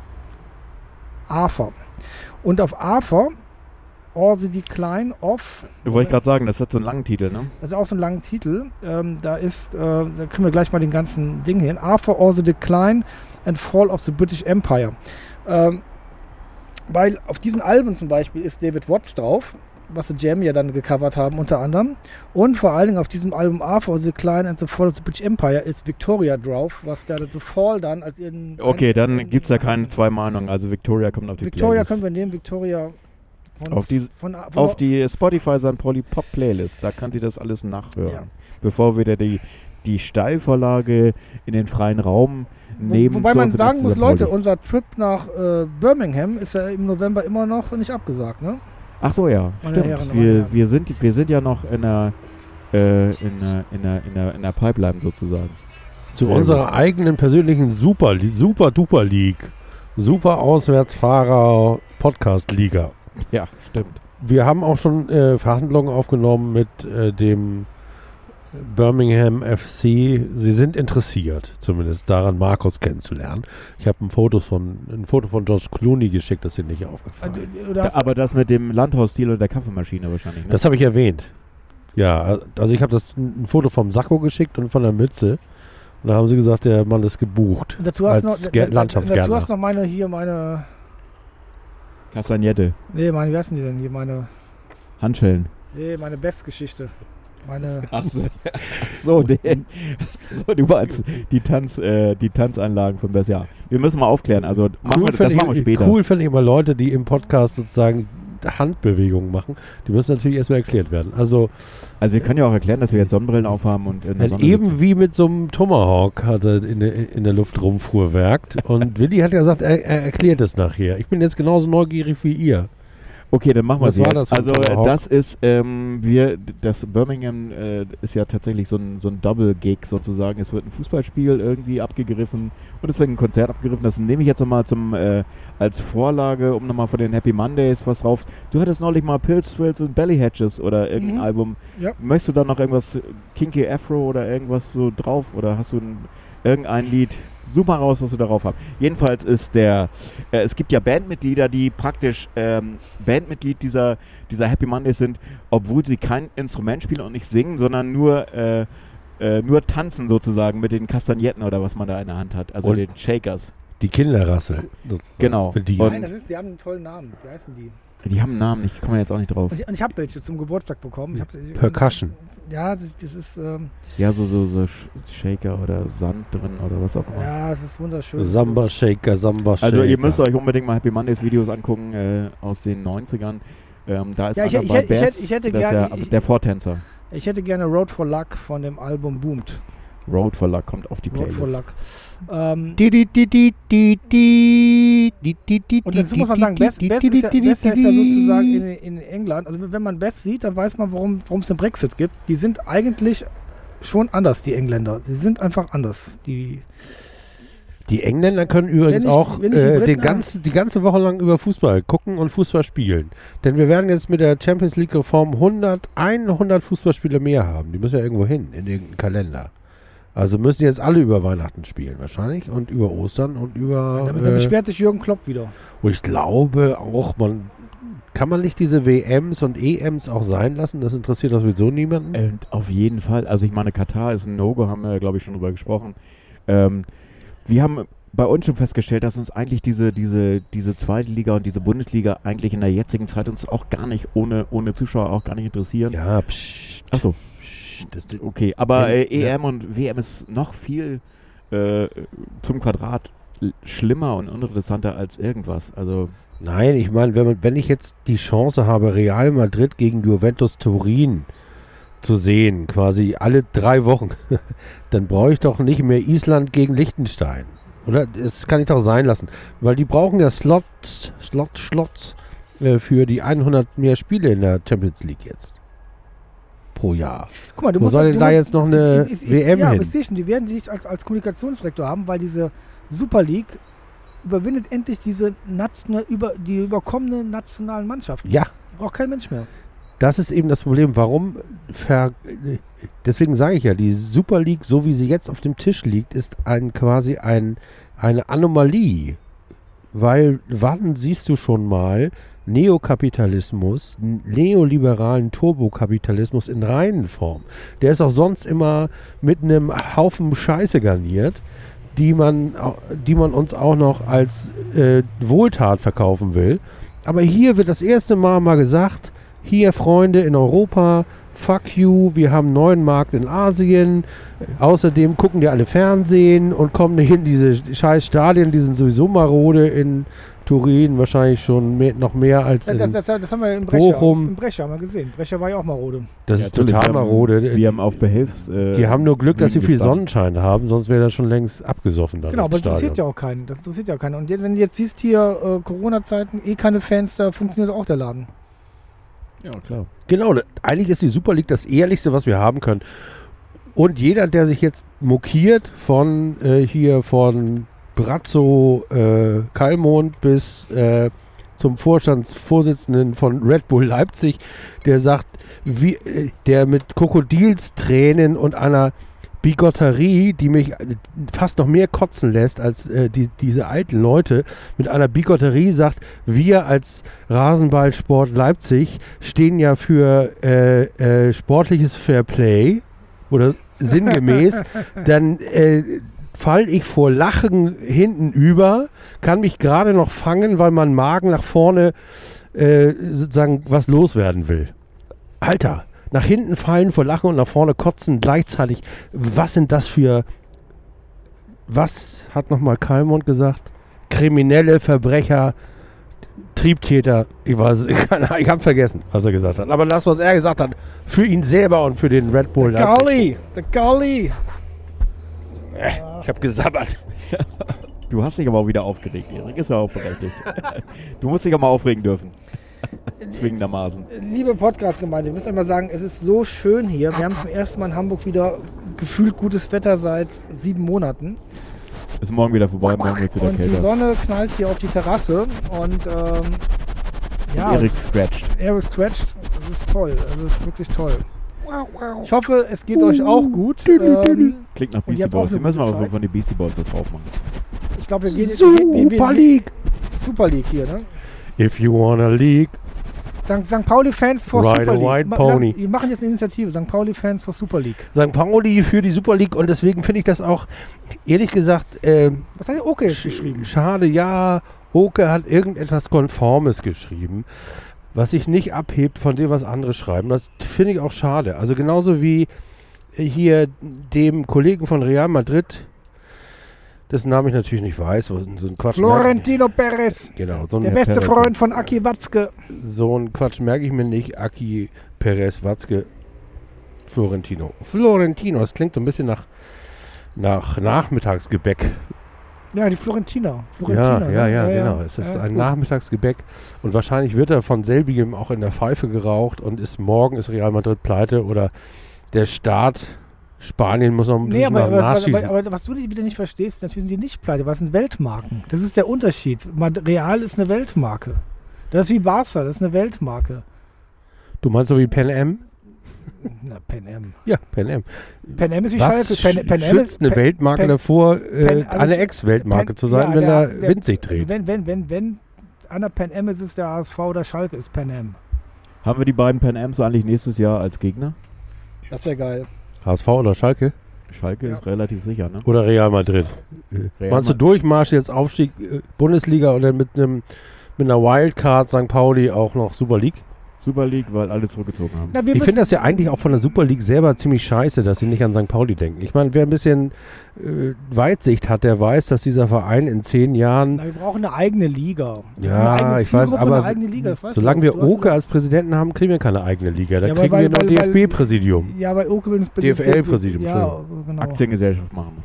Arthur. Und auf Arthur, Or the Decline of, Wollte ich gerade sagen, das hat so einen langen Titel, ne? das ist auch so einen langen Titel, ähm, da ist, äh, da können wir gleich mal den ganzen Ding hin, Arthur, Or the Decline and Fall of the British Empire. Ähm, weil auf diesen Alben zum Beispiel ist David Watts drauf, was The Jam ja dann gecovert haben unter anderem. Und vor allen Dingen auf diesem Album Arthur, The Decline and the Fall of the British Empire ist Victoria drauf, was da The Fall dann als ihren... Okay, dann ein- gibt es ja keine zwei Meinungen. Also Victoria kommt auf die Victoria Playlist. können wir nehmen, Victoria von... Auf die- von, von, Auf die Spotify Sankt Pauli Pop Playlist. Da könnt ihr das alles nachhören. Ja. Bevor wir da die, die Steilvorlage in den freien Raum nehmen. Wo, wobei zu man uns im sagen F C muss, Sankt Pauli. Leute, unser Trip nach äh, Birmingham ist ja im November immer noch nicht abgesagt, ne? Ach so, ja, Meine stimmt. Herren, meine wir, Herren. wir, sind, wir sind ja noch in der, äh, in der, in der, in der, in der Pipeline sozusagen. Zu Sehr unserer gut. eigenen persönlichen Super, Super Duper League. Super Auswärtsfahrer Podcast Liga. Ja, stimmt. Wir haben auch schon äh, Verhandlungen aufgenommen mit äh, dem Birmingham F C. Sie sind interessiert, zumindest daran, Markus kennenzulernen. Ich habe ein Foto von ein Foto von George Clooney geschickt, das ist Ihnen nicht aufgefallen. Also, oder Da, hast, aber das mit dem Landhausstil und der Kaffeemaschine wahrscheinlich, ne? Das habe ich erwähnt. Ja, also ich habe das ein Foto vom Sakko geschickt und von der Mütze. Und da haben sie gesagt, der Mann ist gebucht. und dazu hast du noch, als da- Ge- da- Landschaftsgärtner. dazu hast du noch meine, hier meine, Kastagnette, nee, meine, wie heißen die denn hier, meine, Handschellen. nee, meine Bestgeschichte. Meine, Ach so, Ach so, der, so du meinst die, Tanz, äh, die Tanzanlagen von Best. Ja, wir müssen mal aufklären. Also machen wir, das fänd machen wir ich, später. Cool finde ich immer Leute, die im Podcast sozusagen Handbewegungen machen. Die müssen natürlich erstmal erklärt werden. Also Also wir können ja auch erklären, dass wir jetzt Sonnenbrillen aufhaben und in der halt Sonne eben sitzen. wie mit so einem Tomahawk hat er in, der- in der Luft rumfuhrwerkt. Und Willi hat ja gesagt, er, er erklärt es nachher. Ich bin jetzt genauso neugierig wie ihr. Okay, dann machen wir Was es war jetzt. das für ein Also äh, Tomahawk? das ist, ähm, wir, das Birmingham äh, ist ja tatsächlich so ein, so ein Double-Gig sozusagen. Es wird ein Fußballspiel irgendwie abgegriffen und es wird ein Konzert abgegriffen. Das nehme ich jetzt nochmal zum äh, als Vorlage, um nochmal von den Happy Mondays was drauf. Du hattest neulich mal Pills, Thrills und Belly Hatches oder irgendein Mhm. Album. Ja. Möchtest du da noch irgendwas Kinky Afro oder irgendwas so drauf oder hast du ein, irgendein Lied? Such mal raus, was du darauf hast. Jedenfalls ist der, äh, es gibt ja Bandmitglieder, die praktisch ähm, Bandmitglied dieser, dieser Happy Mondays sind, obwohl sie kein Instrument spielen und nicht singen, sondern nur, äh, äh, nur tanzen sozusagen mit den Kastagnetten oder was man da in der Hand hat, also Und- den Shakers. Die Kinderrassel. Das Genau. bedient. Und- Nein, das ist, die haben einen tollen Namen. Wie heißen die? Die haben einen Namen, ich komme jetzt auch nicht drauf. Und ich, und ich habe welche zum Geburtstag bekommen. Ich hab, Percussion. Ja, das, das ist, ähm, Ja, so, so, so Sh- Shaker oder Sand drin oder was auch immer. ja, es ist wunderschön. Samba Shaker, Samba Shaker. Also ihr müsst euch unbedingt mal Happy Mondays Videos angucken äh, aus den neunzigern. Ähm, da ist Ja, ich- einer ich bei hätte- ich Bess, hätte- ich hätte das ist gerne- ja, also ich- der Vortänzer. Ich hätte gerne Road for Luck von dem Album Boomed. Road for Luck kommt auf die Road for Playlist. Luck. Ähm, Die, die, die, die, die, die, die, die, die, und dazu die, muss man die, sagen, die, Best, die, Best, die, ist, ja, die, Best die, ist ja die. sozusagen in, in England. Also wenn man Best sieht, dann weiß man, warum es den Brexit gibt. Die sind eigentlich schon anders, die Engländer. Die sind einfach anders. Die, Die Engländer können übrigens Wenn ich- auch wenn ich die äh, Briten den ganzen, die ganze Woche lang über Fußball gucken und Fußball spielen. Denn wir werden jetzt mit der Champions League Reform hundert, hundert Fußballspiele mehr haben. Die müssen ja irgendwo hin, in irgendeinen Kalender. Also müssen jetzt alle über Weihnachten spielen wahrscheinlich und über Ostern und über... da, da äh, beschwert sich Jürgen Klopp wieder. und ich glaube auch, man kann man nicht diese W Ms und E Ms auch sein lassen? Das interessiert doch sowieso niemanden. Und auf jeden Fall. Also ich meine, Katar ist ein No-Go, haben wir, glaube ich, schon drüber gesprochen. Ähm, wir haben bei uns schon festgestellt, dass uns eigentlich diese, diese, diese zweite Liga und diese Bundesliga eigentlich in der jetzigen Zeit uns auch gar nicht ohne, ohne Zuschauer auch gar nicht interessieren. Ja, psch, Achso, psch, das, okay. Aber äh, E Ja. M und W M ist noch viel äh, zum Quadrat l- schlimmer und uninteressanter als irgendwas. Also Nein, ich meine, wenn, man- wenn ich jetzt die Chance habe, Real Madrid gegen Juventus Turin zu sehen, quasi alle drei Wochen, dann brauche ich doch nicht mehr Island gegen Liechtenstein. Oder? Das kann ich doch sein lassen. Weil die brauchen ja Slots, Slot, Slots äh, für die hundert mehr Spiele in der Champions League jetzt. Pro Jahr. Guck mal, du Wo musst soll du denn da musst- jetzt noch eine ist- ist- ist- W M ja, aber hin? ich sehe schon, die werden dich als, als Kommunikationsdirektor haben, weil diese Super League überwindet endlich diese Nation, über, die überkommene nationalen Mannschaften. Ja, Die braucht kein Mensch mehr. das ist eben das Problem. Warum ver deswegen sage ich ja, die Super League, so wie sie jetzt auf dem Tisch liegt, ist ein quasi ein, eine Anomalie. Weil wann siehst du schon mal Neokapitalismus, n- neoliberalen Turbokapitalismus in reinen Form? Der ist auch sonst immer mit einem Haufen Scheiße garniert, die man, au- die man uns auch noch als äh, Wohltat verkaufen will. Aber hier wird das erste Mal mal gesagt, hier Freunde in Europa, fuck you, wir haben einen neuen Markt in Asien. Außerdem gucken die alle Fernsehen und kommen hier in diese scheiß Stadien, die sind sowieso marode in Turin, wahrscheinlich schon mehr, noch mehr als in, Das, das, das haben wir in Brecher, Bochum. in Brecher haben wir gesehen. Brecher war ja auch marode. das ja, ist natürlich, total wir haben- marode. Wir haben auf Behilfs... Äh, Die haben nur Glück, dass sie Ligen viel gestanden. Sonnenschein haben, sonst wäre das schon längst abgesoffen. Dann Genau, aber das das interessiert ja Stadion. auch keinen. Das interessiert ja auch keinen. Und jetzt, wenn du jetzt siehst hier äh, Corona-Zeiten, eh keine Fans, da funktioniert auch der Laden. Ja, klar. Genau, da- eigentlich ist die Super League das Ehrlichste, was wir haben können. Und jeder, der sich jetzt mokiert von äh, hier von Brazzo äh, Kalmund bis äh, zum Vorstandsvorsitzenden von Red Bull Leipzig, der sagt, wie, äh, der mit Krokodilstränen und einer Bigotterie, die mich äh, fast noch mehr kotzen lässt als äh, die, diese alten Leute, mit einer Bigotterie sagt, wir als Rasenballsport Leipzig stehen ja für äh, äh, sportliches Fairplay oder sinngemäß, dann äh, fall ich vor Lachen hinten über, kann mich gerade noch fangen, weil mein Magen nach vorne äh, sozusagen was loswerden will. Alter, nach hinten fallen vor Lachen und nach vorne kotzen gleichzeitig. Was sind das für, was hat nochmal Kalmund gesagt? Kriminelle Verbrecher, Triebtäter, ich weiß, ich, ich habe vergessen, was er gesagt hat. Aber das, was er gesagt hat, für ihn selber und für den Red Bull. Der Golli! Der Golli! Ich habe gesabbert. Du hast dich aber auch wieder aufgeregt, Erik. Ist ja auch berechtigt. Du musst dich auch mal aufregen dürfen. Zwingendermaßen. Liebe Podcast-Gemeinde, ich muss einmal sagen, es ist so schön hier. Wir haben zum ersten Mal in Hamburg wieder gefühlt gutes Wetter seit sieben Monaten. Ist morgen wieder vorbei, morgen wird es wieder Und die kälter. Sonne knallt hier auf die Terrasse und ähm, ja, Erik scratcht. Eric scratcht. Das ist toll. Das ist wirklich toll. Ich hoffe, es geht euch auch gut. Ähm, Klingt nach Und ihr Beastie habt auch Boys. eine Wir müssen gute mal Zeit. von den Beastie Boys das drauf machen. ich glaube, wir gehen wir, wir, wir, Super League. Super League hier, ne? If you wanna league, Sankt Pauli-Fans for Ride Super a League. white Ma- pony. lass- Wir machen jetzt eine Initiative. Sankt Pauli-Fans for Super League. Sankt Pauli für die Super League und deswegen finde ich das auch, ehrlich gesagt, äh, Was hat der Oke jetzt sch- geschrieben? schade. Ja, Oke hat irgendetwas Konformes geschrieben, was sich nicht abhebt von dem, was andere schreiben. Das finde ich auch schade. Also genauso wie hier dem Kollegen von Real Madrid, dessen Namen ich natürlich nicht weiß, so ein Quatsch. Florentino Perez. Genau, so Der ein, beste Perez. Freund von Aki Watzke. so ein Quatsch merke ich mir nicht. Aki, Perez, Watzke, Florentino. Florentino, das klingt so ein bisschen nach, nach Nachmittagsgebäck. Ja, die Florentiner. Florentiner, Ja, ja, ne? ja, genau. Es ist Ja, ein gut. Nachmittagsgebäck und wahrscheinlich wird er von selbigem auch in der Pfeife geraucht und ist morgen ist Real Madrid pleite oder der Staat Spanien muss noch ein Nee, bisschen aber, nach aber, was, nachschießen. aber, aber was du wieder nicht verstehst, natürlich sind die nicht pleite, was sind Weltmarken. Das ist der Unterschied. Mad- Real ist eine Weltmarke. Das ist wie Barca, das ist eine Weltmarke. Du meinst so wie Pan Am? Na, Pan Am. Ja, Pan Am. Pan Am ist wie Was Schalke. Pan, Pan Am schützt ist, eine Pan- Weltmarke Pan- davor, äh, Pan- also eine die- Ex-Weltmarke Pan- zu sein, ja, wenn der- der, der- Wind sich dreht? Wenn, wenn, wenn, wenn an der Pan Am ist es der H S V oder Schalke ist Pan Am. Haben wir die beiden Pan Ams eigentlich nächstes Jahr als Gegner? Das wäre geil. H S V oder Schalke? Schalke Ja. ist relativ sicher, ne? Oder Real Madrid? Real Meinst du Ma- Durchmarsch jetzt Aufstieg äh, Bundesliga oder mit einem mit einer Wildcard Sankt Pauli auch noch Super League? Super League, weil alle zurückgezogen haben. Na, wir Ich müssen- finde das ja eigentlich auch von der Super League selber ziemlich scheiße, dass sie nicht an Sankt Pauli denken. Ich meine, wer ein bisschen äh, Weitsicht hat, der weiß, dass dieser Verein in zehn Jahren, Na, wir brauchen eine eigene Liga. Das Ja, ist eine eigene ich weiß, Zielgruppe, aber eine eigene Liga, das weißt du solange doch. wir Du hast Oke doch- als Präsidenten haben, kriegen wir keine eigene Liga. Da Ja, aber kriegen weil- wir nur weil- D weil- F B-Präsidium. Ja, bei Oke will uns D F L-Präsidium, Ja, genau. Aktiengesellschaft machen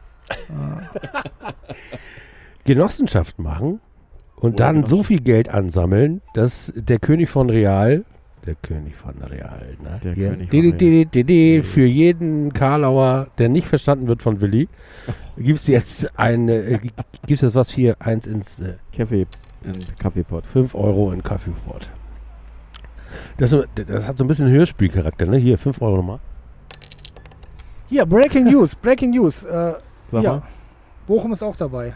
Genossenschaft machen und Oder dann so Genossenschaft. viel Geld ansammeln, dass der König von Real, der König von Real, ne? Der Hier, König di- von di- di- di- di- für jeden Karlauer, der nicht verstanden wird von Willi, gibt es jetzt eine, äh, gibt es jetzt was hier, eins ins äh, wir. Kaffee, in Kaffeepot. fünf Euro in Kaffeeport. Das, das hat so ein bisschen Hörspielcharakter, ne? Hier, fünf Euro nochmal. Hier, Breaking News, Breaking News. Äh, Sag ja, mal. Bochum ist auch dabei.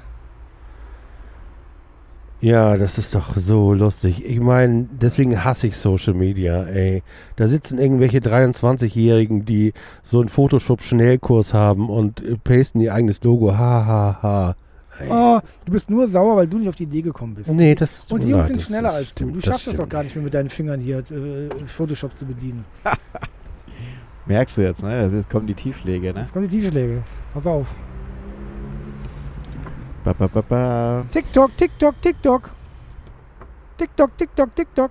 Ja, das ist doch so lustig. Ich meine, deswegen hasse ich Social Media, ey. Da sitzen irgendwelche dreiundzwanzigjährigen, die so einen Photoshop-Schnellkurs haben und äh, pasten ihr eigenes Logo. Ha, ha, ha. Ey. Oh, du bist nur sauer, weil du nicht auf die Idee gekommen bist. Nee, das ist Und die tut mir Jungs leid, sind das- schneller das als stimmt, du. Du schaffst das doch stimmt. gar nicht mehr mit deinen Fingern hier äh, Photoshop zu bedienen. Merkst du jetzt, ne? Das ist, kommen die Tiefschläge, ne? Jetzt kommen die Tiefschläge. Pass auf. Ba, ba, ba, ba. TikTok, TikTok, TikTok. TikTok, TikTok, TikTok.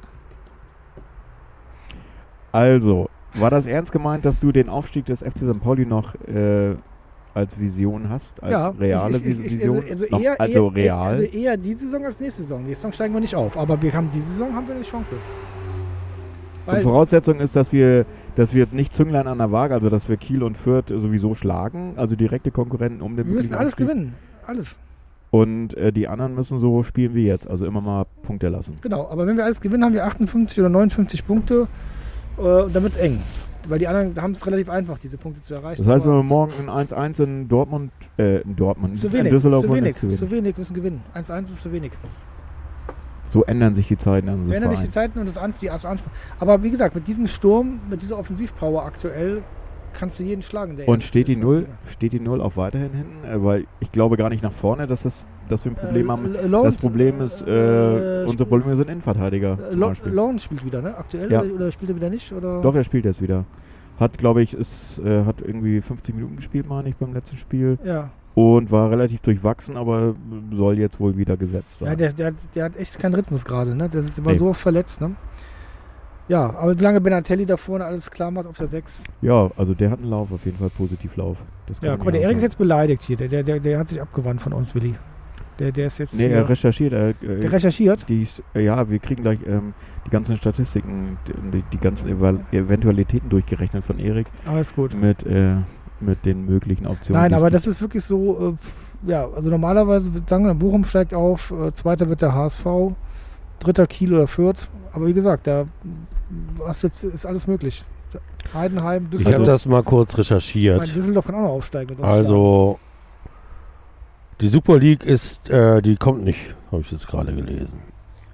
Also, war das ernst gemeint, dass du den Aufstieg des F C Sankt Pauli noch äh, als Vision hast? Als Ja, reale ich, ich, ich, Vision? Also, also, Noch- eher, also eher, real? Also eher diese Saison als nächste Saison. Nächste Saison steigen wir nicht auf. Aber wir haben diese Saison haben wir eine Chance. und Weil, Voraussetzung ist, dass wir, dass wir nicht Zünglein an der Waage, also dass wir Kiel und Fürth sowieso schlagen, also direkte Konkurrenten um den wir müssen möglichen alles Aufstieg. gewinnen. Alles. Und äh, die anderen müssen so spielen wie jetzt, also immer mal Punkte lassen. Genau. Aber wenn wir alles gewinnen, haben wir achtundfünfzig oder neunundfünfzig Punkte. Äh, und dann wird es eng. Weil die anderen haben es relativ einfach, diese Punkte zu erreichen. Das heißt, wenn Aber wir morgen ein eins eins in Dortmund, äh, in Dortmund, zu in wenig, Düsseldorf zu holen, wenig, ist zu wenig. zu wenig müssen gewinnen. eins eins ist zu wenig. So ändern sich die Zeiten an So unserem ändern sich die Verein. Zeiten und das An- die das Anspruch. Aber wie gesagt, mit diesem Sturm, mit dieser Offensivpower aktuell, kannst du jeden schlagen. Der Und erste steht die ist. Null, steht die Null auch weiterhin hinten? Äh, weil ich glaube gar nicht nach vorne, dass, das, dass wir ein Problem Äh, haben. L- Lone- Das Problem ist, äh, äh, unsere Probleme sind Innenverteidiger Äh, zum Lo- Beispiel. Lone spielt wieder, ne? Aktuell Ja. oder, oder spielt er wieder nicht? Oder? Doch, er spielt jetzt wieder. Hat, glaube ich, ist, äh, hat irgendwie fünfzig Minuten gespielt, meine ich, beim letzten Spiel. Ja, Und war relativ durchwachsen, aber soll jetzt wohl wieder gesetzt sein. ja der, der, hat, der hat echt keinen Rhythmus gerade, ne? Das ist immer Nee. so oft verletzt, ne? Ja, aber solange Benatelli da vorne alles klar macht auf der sechs. Ja, also der hat einen Lauf, auf jeden Fall Positivlauf. Das kann Ja, man guck mal, der nicht Erik ist anders jetzt beleidigt hier. Der, der, der, der hat sich abgewandt von uns, Willi. Der, der ist jetzt. sagen. Nee, hier- er recherchiert. Er, äh, der recherchiert. die, äh, ja, wir kriegen gleich ähm, die ganzen Statistiken, die, die ganzen Eval Eventualitäten durchgerechnet von Erik Alles gut. mit, äh, mit den möglichen Optionen. Nein, die es aber gibt. das ist wirklich so, äh, pf, ja, also normalerweise wird sagen wir, Bochum steigt auf, äh, zweiter wird der H S V, dritter Kiel oder Fürth. Aber wie gesagt, da was jetzt ist alles möglich. Heidenheim, Ich habe Düsseldorf. das mal kurz Ich recherchiert. meine, Düsseldorf kann auch noch aufsteigen. mit uns Also, die Super League ist, äh, die kommt nicht, habe ich jetzt gerade gelesen.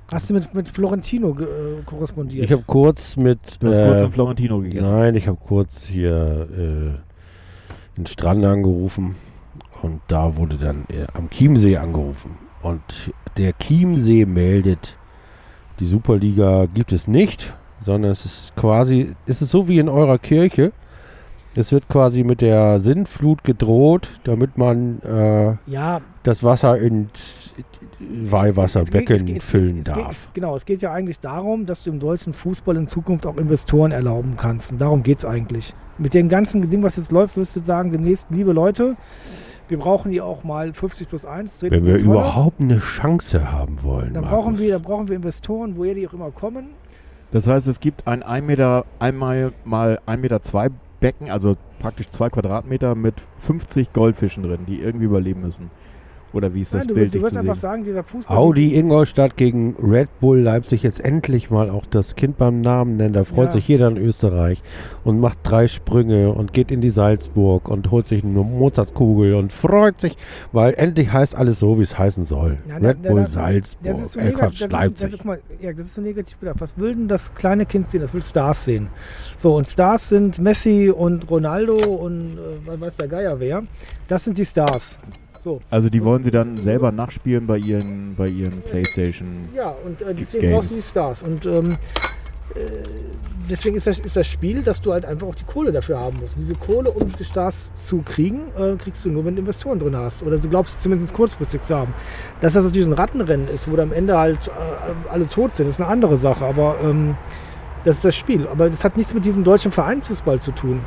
Hast du mit, mit Florentino ge- äh, korrespondiert? Ich habe kurz mit... Du hast äh, kurz einen Florentino gegessen. Nein, ich habe kurz hier äh, den Strand angerufen und da wurde dann äh, am Chiemsee angerufen. Und der Chiemsee meldet, die Superliga gibt es nicht, sondern es ist quasi, es ist so wie in eurer Kirche. Es wird quasi mit der Sintflut gedroht, damit man äh, ja, das Wasser ins Weihwasserbecken es geht- es geht- füllen es geht- darf. Genau, es geht ja eigentlich darum, dass du im deutschen Fußball in Zukunft auch Investoren erlauben kannst. Und darum geht es eigentlich. Mit dem ganzen Ding, was jetzt läuft, wirst du sagen, demnächst, liebe Leute, wir brauchen hier auch mal fünfzig plus eins. Wenn wir überhaupt eine Chance haben wollen, dann Markus. brauchen, wir, dann brauchen wir Investoren, woher die auch immer kommen. Das heißt, es gibt ein ein Meter, einmal mal ein Meter zwei Becken, also praktisch zwei Quadratmeter mit fünfzig Goldfischen drin, die irgendwie überleben müssen. Oder wie ist das Nein, du, bildlich du wirst zu einfach sehen? sagen, dieser Fußball... Audi Ingolstadt gegen Red Bull Leipzig, jetzt endlich mal auch das Kind beim Namen nennen. Da freut Ja. sich jeder in Österreich und macht drei Sprünge und geht in die Salzburg und holt sich eine Mozartkugel und freut sich, weil endlich heißt alles so, wie es heißen soll. Ja, Red da- Bull da- Salzburg, Das ist so äh, negativ, Quatsch, das ist, Leipzig. das ist, guck mal, ja, das ist so negativ gedacht. Was will denn das kleine Kind sehen? Das will Stars sehen. So, und Stars sind Messi und Ronaldo und äh, was weiß der Geier wer. Das sind die Stars. So. Also die wollen sie dann selber nachspielen bei ihren, bei ihren Playstation. Ja, und äh, deswegen Games. brauchst du die Stars. Und ähm, äh, deswegen ist das, ist das Spiel, dass du halt einfach auch die Kohle dafür haben musst. Und diese Kohle, um diese Stars zu kriegen, äh, kriegst du nur, wenn du Investoren drin hast. Oder du glaubst zumindest kurzfristig zu haben. Dass das natürlich ein Rattenrennen ist, wo dann am Ende halt äh, alle tot sind, ist eine andere Sache. Aber ähm, das ist das Spiel. Aber das hat nichts mit diesem deutschen Vereinsfußball zu tun.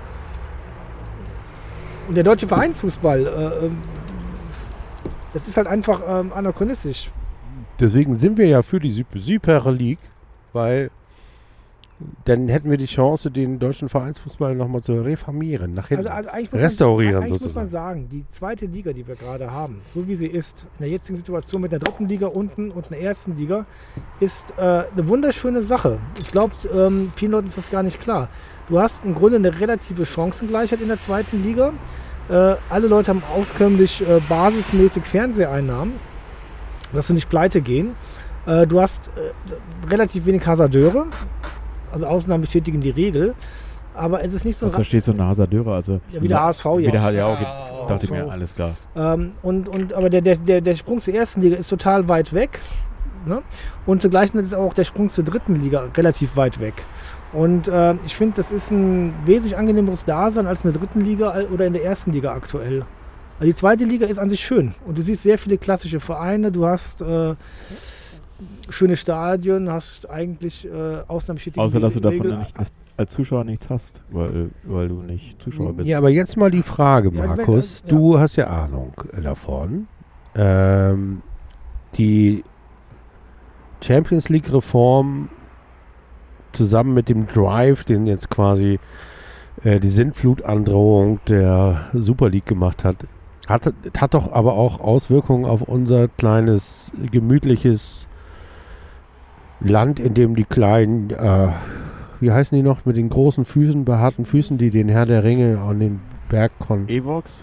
Und der deutsche Vereinsfußball, äh, ähm, das ist halt einfach ähm, anachronistisch. Deswegen sind wir ja für die Super, Super League, weil dann hätten wir die Chance, den deutschen Vereinsfußball nochmal zu reformieren, nach hinten. Also, also eigentlich muss Restaurieren man, eigentlich muss sozusagen. man sagen, die zweite Liga, die wir gerade haben, so wie sie ist, in der jetzigen Situation mit der dritten Liga unten und einer ersten Liga, ist äh, eine wunderschöne Sache. Ich glaube, ähm, vielen Leuten ist das gar nicht klar. Du hast im Grunde eine relative Chancengleichheit in der zweiten Liga. Äh, alle Leute haben auskömmlich äh, basismäßig Fernseheinnahmen, dass sie nicht pleite gehen. Äh, du hast äh, relativ wenig Hasardeure, also Ausnahmen bestätigen die Regel. Aber es ist nicht so Was, da steht so eine Hasardeure, also... Ja, wie der H S V jetzt. Wie der H S V, ja, okay. Ja, Dachte ich H S V. mir, alles klar. Ähm, und, und, aber der, der, der, der Sprung zur ersten Liga ist total weit weg. Ne? Und zur gleichen Zeit ist auch der Sprung zur dritten Liga relativ weit weg. Und äh, ich finde, das ist ein wesentlich angenehmeres Dasein als in der dritten Liga oder in der ersten Liga aktuell. Also die zweite Liga ist an sich schön. Und du siehst sehr viele klassische Vereine. Du hast äh, schöne Stadien, hast eigentlich äh, Ausnahmebestätigungen. Außer, dass du davon nicht, als Zuschauer nichts hast, weil, weil du nicht Zuschauer bist. Ja, aber jetzt mal die Frage, Ja, Markus. wenn- ja. Du hast ja Ahnung äh, davon. Ähm, die Champions League-Reform zusammen mit dem Drive, den jetzt quasi äh, die Sintflutandrohung der Super League gemacht hat, hat, hat doch aber auch Auswirkungen auf unser kleines, gemütliches Land, in dem die kleinen, äh, wie heißen die noch, mit den großen Füßen, behaarten Füßen, die den Herr der Ringe an den Berg konnten. Evox?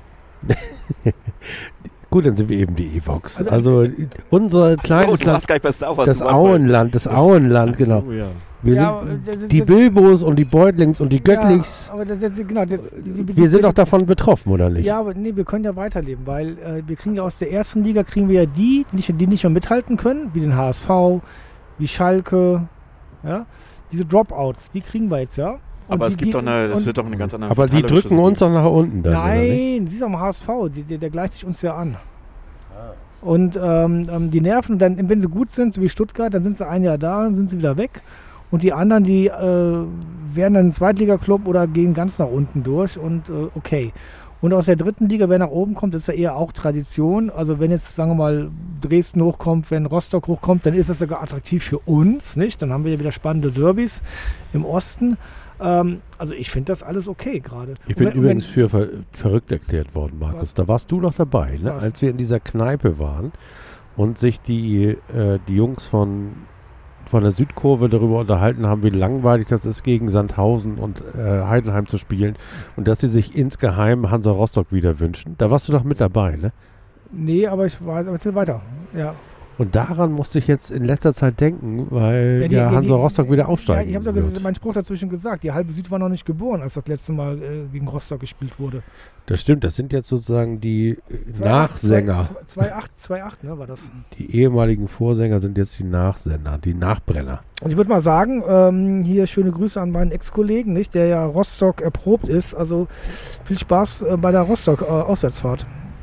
Gut, dann sind wir eben die Evox. Also- Also, unser kleines du Land, warst gar nicht bei Star Wars, das du warst bei- Auenland, das das- Auenland, Ach so, genau. ja. Wir Ja, sind das- das- die das- Bilbos und die Beutlings und die Göttlichs. Ja, aber das, das, genau, das, die, die, Wir sind die- doch davon betroffen, oder nicht? Ja, aber nee, wir können ja weiterleben, weil äh, wir kriegen ja aus der ersten Liga, kriegen wir ja die, die nicht, die nicht mehr mithalten können, wie den H S V, wie Schalke, ja. Diese Dropouts, die kriegen wir jetzt, ja. Und Aber die, es gibt die, doch eine, das und- wird doch eine ganz andere Aber die verteilerische drücken uns System. doch nach unten dann, oder nicht? Nein, die ist am H S V, die, der, der gleicht sich uns ja an. Und ähm, ähm, die nerven dann, wenn sie gut sind, so wie Stuttgart, dann sind sie ein Jahr da, dann sind sie wieder weg. Und die anderen, die äh, werden dann ein Zweitliga-Club oder gehen ganz nach unten durch und äh, okay. Und aus der dritten Liga, wer nach oben kommt, ist ja eher auch Tradition. Also wenn jetzt, sagen wir mal, Dresden hochkommt, wenn Rostock hochkommt, dann ist das sogar attraktiv für uns, nicht? Dann haben wir ja wieder spannende Derbys im Osten. Ähm, also ich finde das alles okay gerade. Ich Und bin wenn- und übrigens wenn- für ver verrückt erklärt worden, Markus. Was? Da warst du doch dabei, ne? Was? Als wir in dieser Kneipe waren und sich die, äh, die Jungs von, von der Südkurve darüber unterhalten haben, wie langweilig das ist, gegen Sandhausen und äh, Heidenheim zu spielen und dass sie sich insgeheim Hansa Rostock wieder wünschen. Da warst du doch mit dabei, ne? Nee, aber ich war, aber erzähl weiter. Ja. Und daran musste ich jetzt in letzter Zeit denken, weil Ja, die- ja die- Hansa die- Rostock wieder Ja, aufsteigen ich habe doch wird. gesagt, meinen Spruch dazwischen gesagt. Die halbe Süd war noch nicht geboren, als das letzte Mal äh, gegen Rostock gespielt wurde. Das stimmt, das sind jetzt sozusagen die äh, Nachsänger. zwei acht, zwei acht, ne, war das. Die ehemaligen Vorsänger sind jetzt die Nachsender, die Nachbrenner. Und ich würde mal sagen, ähm, hier schöne Grüße an meinen Ex-Kollegen, nicht, der ja Rostock erprobt ist. Also viel Spaß äh, bei der Rostock-Auswärtsfahrt.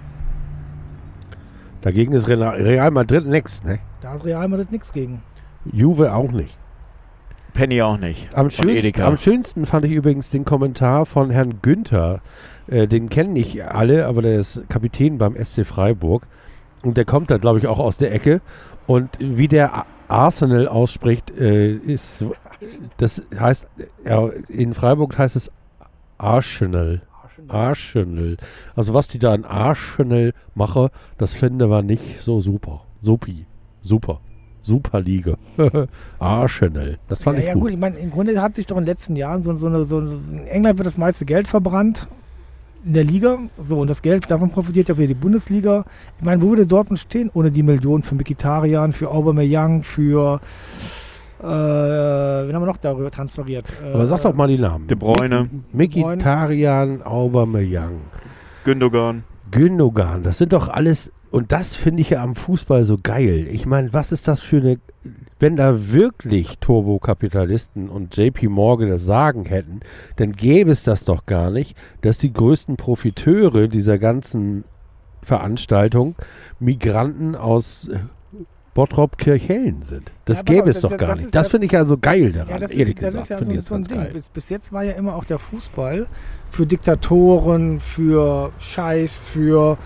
Dagegen ist Real Real Madrid nix, ne? Da ist Real Madrid nichts gegen. Juve auch nicht. Penny auch nicht. Am Von schönsten, Edeka. am schönsten fand ich übrigens den Kommentar von Herrn Günther. Äh, den kennen nicht alle, aber der ist Kapitän beim S C Freiburg. Und der kommt da, glaube ich, auch aus der Ecke. Und wie der A- Arsenal ausspricht, äh, ist, das heißt, ja, in Freiburg heißt es Arsenal. Arsenal. Also was die da in Arsenal machen, das finden wir nicht so super. Supi. Super. Superliga. Arsenal. Das fand Ja, ich ja gut. gut, ich meine, im Grunde hat sich doch in den letzten Jahren so, so eine, so in England wird das meiste Geld verbrannt in der Liga. So, und das Geld, davon profitiert ja wieder die Bundesliga. Ich meine, wo würde Dortmund stehen ohne die Millionen für Mkhitaryan, für Aubameyang, für äh, wen haben wir noch darüber transferiert? Äh, Aber sag doch mal die Namen. De Bruyne, Mkhitaryan, Aubameyang, Gündogan. Gündogan, das sind doch alles, und das finde ich ja am Fußball so geil. Ich meine, was ist das für eine, wenn da wirklich Turbokapitalisten und J P Morgan das Sagen hätten, dann gäbe es das doch gar nicht, dass die größten Profiteure dieser ganzen Veranstaltung Migranten aus äh, Bottrop-Kirchhellen sind. Das Ja, aber gäbe es das- doch das- gar das nicht. ist Das das- finde ich ja so geil daran, Ja, das ehrlich ist, das gesagt. ist ja Finde so, ich das so ein ganz Ding. geil. Bis, bis jetzt war ja immer auch der Fußball für Diktatoren, für Scheiß, für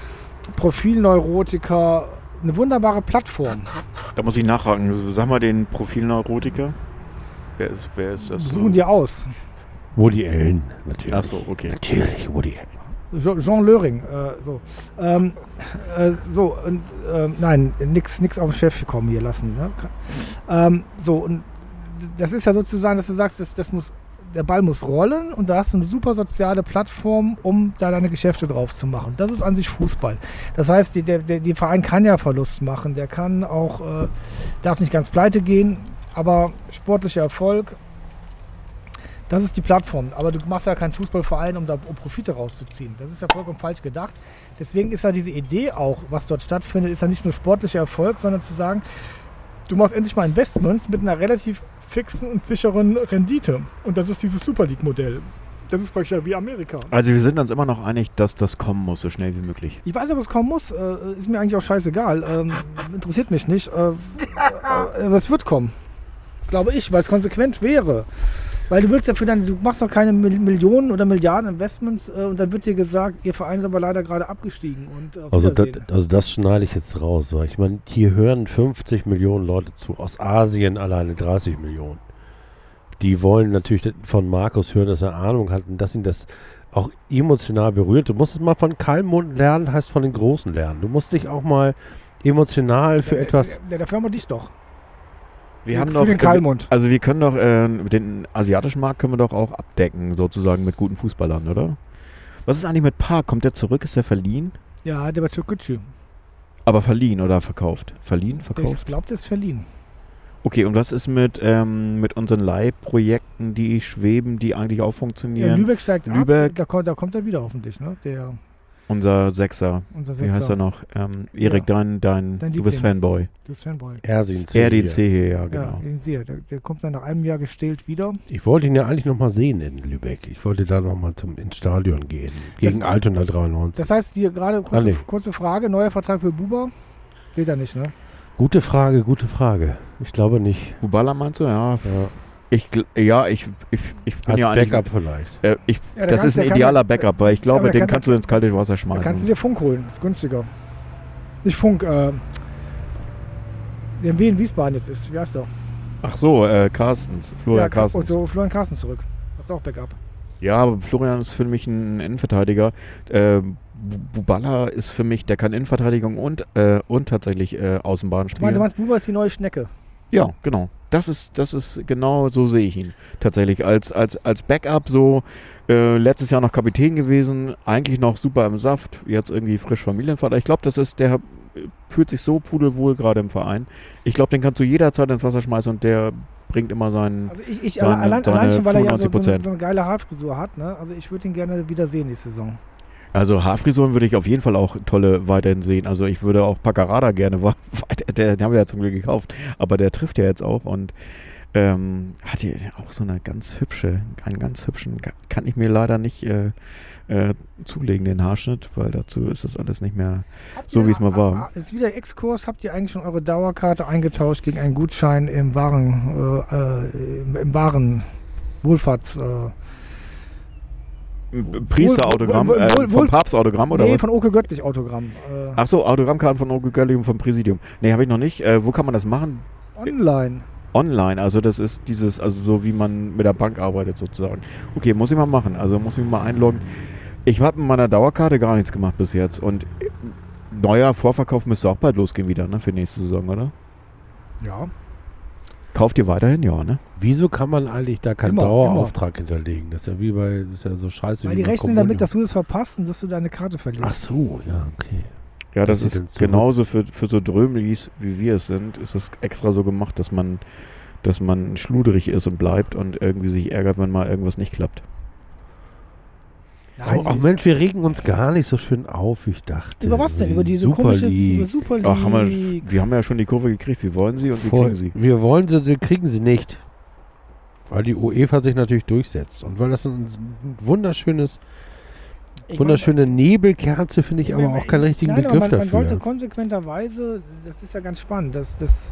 Profilneurotiker eine wunderbare Plattform. Da muss ich nachhaken. Sag mal den Profilneurotiker. Wer ist, wer ist das? Suchen die aus. Woody Allen, natürlich. Ach so, okay. Natürlich, Woody Allen. Jo- Jean Löring. Äh, so, ähm, äh, so und, ähm, nein, nix, nix auf den Chef kommen hier lassen. Ne? Ähm, so, und das ist ja sozusagen, dass du sagst, das, das muss, der Ball muss rollen und da hast du eine super soziale Plattform, um da deine Geschäfte drauf zu machen. Das ist an sich Fußball. Das heißt, die, der, der die Verein kann ja Verlust machen, der kann auch, äh, darf nicht ganz pleite gehen, aber sportlicher Erfolg, das ist die Plattform. Aber du machst ja keinen Fußballverein, um da um Profite rauszuziehen. Das ist ja vollkommen falsch gedacht. Deswegen ist ja diese Idee auch, was dort stattfindet, ist ja nicht nur sportlicher Erfolg, sondern zu sagen, du machst endlich mal Investments mit einer relativ fixen und sicheren Rendite. Und das ist dieses Super League-Modell. Das ist praktisch ja wie Amerika. Also wir sind uns immer noch einig, dass das kommen muss, so schnell wie möglich. Ich weiß, ob es kommen muss. Äh, ist mir eigentlich auch scheißegal. Ähm, interessiert mich nicht. Äh, äh, aber es wird kommen. Glaube ich, weil es konsequent wäre. Weil du willst ja für deine, du machst doch keine Mil- Millionen oder Milliarden Investments äh, und dann wird dir gesagt, ihr Verein ist aber leider gerade abgestiegen. Und, äh, auf Also das, Wiedersehen. also das schneide ich jetzt raus, weil ich meine, hier hören fünfzig Millionen Leute zu, aus Asien alleine dreißig Millionen. Die wollen natürlich von Markus hören, dass er Ahnung hat und dass ihn das auch emotional berührt. Du musst es mal von Kalmund lernen, heißt von den Großen lernen. Du musst dich auch mal emotional für Ja, etwas... Ja, dafür haben wir dich doch. Wir Für- haben für doch, den Kalmund. also wir können doch, äh, den asiatischen Markt können wir doch auch abdecken, sozusagen mit guten Fußballern, oder? Was ist eigentlich mit Park? Kommt der zurück? Ist er verliehen? Ja, der war Türkgücü. Aber verliehen oder verkauft? Verliehen, Ich verkauft? glaube, der ist verliehen. Okay, und was ist mit, ähm, mit unseren Leihprojekten, die schweben, die eigentlich auch Ja, funktionieren? Lübeck steigt Lübeck. ab. Da, kommt- da kommt er wieder hoffentlich. Ne? Der, Unser Sechser, unser wie heißt Sechser. er noch? Ähm, Erik, Ja. dein, dein, Dein du bist Liebling. Fanboy. Du bist Fanboy. Ersin R D Zeh. C hier, ja, Ja, genau. den sehe. Der, der kommt dann nach einem Jahr gestählt wieder. Ich wollte ihn ja eigentlich noch mal sehen in Lübeck. Ich wollte da noch mal zum, ins Stadion gehen. Gegen Das- Altona dreiundneunzig. Das heißt, hier gerade kurze, Ah, nee. kurze Frage: Neuer Vertrag für Buba? Geht er nicht, ne? Gute Frage, gute Frage. Ich glaube nicht. Bubala meinst du? Ja, Ja, ich, gl- ja, ich, ich, ich bin als ja eigentlich... Backup vielleicht. Äh, ich, Ja, der das kann- ist der ein kann- idealer Backup, weil ich glaube, aber der den kann- kannst du ins kalte Wasser Da kannst du schmeißen. dir Funk holen, ist günstiger. Nicht Funk, äh. Der M W in Wiesbaden jetzt ist, wie heißt der? Ach so, äh, Carstens, Florian ja, Carstens. Und so Florian Carstens zurück. Das ist auch Backup. Ja, aber Florian ist für mich ein Innenverteidiger. Äh, Bu- Bubala ist für mich, der kann Innenverteidigung und, äh, und tatsächlich äh, Außenbahn Ich meine, spielen. du meinst, Buba ist die neue Schnecke. Ja, genau. Das ist, das ist genau so sehe ich ihn tatsächlich. Als, als, als Backup so äh, letztes Jahr noch Kapitän gewesen, eigentlich noch super im Saft, jetzt irgendwie frisch Familienvater. Ich glaube, das ist der fühlt sich so pudelwohl gerade im Verein. Ich glaube, den kannst du jederzeit ins Wasser schmeißen und der bringt immer seinen Also ich, ich seine, allein, seine allein schon, weil er ja so, so, fünfundneunzig Prozent. so eine geile Haarfrisur hat, ne? Also ich würde ihn gerne wieder sehen nächste Saison. Also Haarfrisuren würde ich auf jeden Fall auch tolle weiterhin sehen. Also ich würde auch Paccarada gerne weiter, der, den haben wir ja zum Glück gekauft, aber der trifft ja jetzt auch und ähm, hat hier auch so eine ganz hübsche, einen ganz hübschen, kann ich mir leider nicht äh, äh, zulegen, den Haarschnitt, weil dazu ist das alles nicht mehr Habt so, ihr- wie es mal war. ah, ah, Jetzt wieder Exkurs. Habt ihr eigentlich schon eure Dauerkarte eingetauscht gegen einen Gutschein im Waren, äh, äh, im, im Waren Wohlfahrts... Äh, Priesterautogramm, Wohl- wohl- äh, wohl- vom wohl- Papstautogramm oder nee, was? von Oke Göttlich Autogramm. Äh, Ach so, Autogrammkarten von Oke Göttlich und vom Präsidium. Nee, habe ich noch nicht. Äh, wo kann man das machen? online. Online, also das ist dieses, also so wie man mit der Bank arbeitet sozusagen. Okay, muss ich mal machen, also muss ich mich mal einloggen. Ich habe mit meiner Dauerkarte gar nichts gemacht bis jetzt und neuer Vorverkauf müsste auch bald losgehen wieder, ne, für nächste Saison, oder? Ja. Kauft ihr weiterhin? Ja, ne? Wieso kann man eigentlich da keinen Immer, Dauerauftrag hinterlegen? Das ist ja wie bei, das ist ja so scheiße Weil wie die bei rechnen Kommunion. damit, dass du das verpasst und dass du deine Karte verlierst. Ach so, ja, okay. Ja, das Das sieht dann ist zurück. genauso für, für so Drömlis, wie wir es sind, ist es extra so gemacht, dass man, dass man schluderig ist und bleibt und irgendwie sich ärgert, wenn mal irgendwas nicht klappt. Nein, Ach, ach Mensch, wir regen uns gar nicht so schön auf, wie ich dachte. über was denn? Über diese Super komische League. über Super League. Ach, haben wir, wir haben ja schon die Kurve gekriegt, wir wollen sie und wir Voll. kriegen sie. Wir wollen sie, sie kriegen sie nicht. Weil die UEFA sich natürlich durchsetzt. Und weil das ein wunderschönes, Ich wunderschöne Nebelkerze, finde ich Ja, aber man- auch keinen richtigen nein, aber Begriff man, man dafür. sollte konsequenterweise, das ist ja ganz spannend, das, das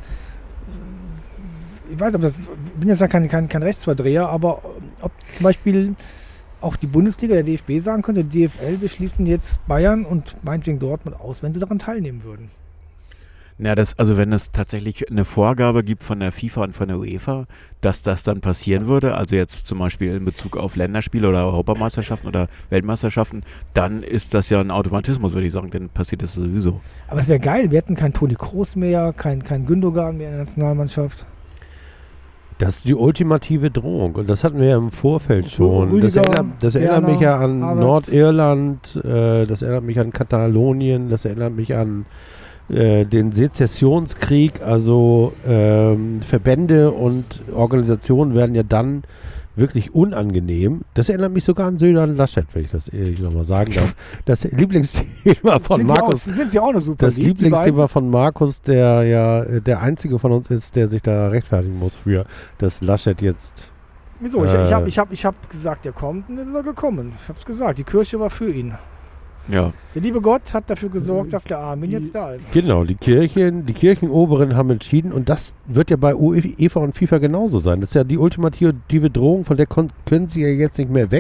ich weiß, ob das, ich bin jetzt ja kein, kein, kein Rechtsverdreher, aber ob zum Beispiel auch die Bundesliga, der D F B sagen könnte, D F L, wir schließen jetzt Bayern und meinetwegen Dortmund aus, wenn sie daran teilnehmen würden. Na, das, also wenn es tatsächlich eine Vorgabe gibt von der FIFA und von der UEFA, dass das dann passieren würde, also jetzt zum Beispiel in Bezug auf Länderspiele oder Europameisterschaften oder Weltmeisterschaften, dann ist das ja ein Automatismus, würde ich sagen, dann passiert das sowieso. Aber es wäre geil, wir hätten keinen Toni Kroos mehr, kein, kein Gündogan mehr in der Nationalmannschaft. Das ist die ultimative Drohung. Und das hatten wir ja im Vorfeld schon. Rüdiger, das erinnert, das erinnert Werner, mich ja an Havertz. Nordirland, äh, das erinnert mich an Katalonien, das erinnert mich an äh, den Sezessionskrieg. Also ähm, Verbände und Organisationen werden ja dann wirklich unangenehm. Das erinnert mich sogar an Söder Laschet, wenn ich das ehrlich nochmal sagen darf. Das Lieblingsthema von sind Markus. Sie auch, sind sie auch eine super Das League, die beiden? Lieblingsthema von Markus, der ja äh, der einzige von uns ist, der sich da rechtfertigen muss für, dass Laschet jetzt. Wieso? Ich, Äh, ich habe ich hab, ich hab gesagt, er kommt und jetzt ist er gekommen. Ich habe es gesagt, die Kirche war für ihn. Ja. Der liebe Gott hat dafür gesorgt, dass der Armin jetzt da ist. Genau, die Kirchen, die Kirchenoberen haben entschieden und das wird ja bei UEFA und FIFA genauso sein. Das ist ja die ultimative Drohung, von der kon- können sie ja jetzt nicht mehr weg.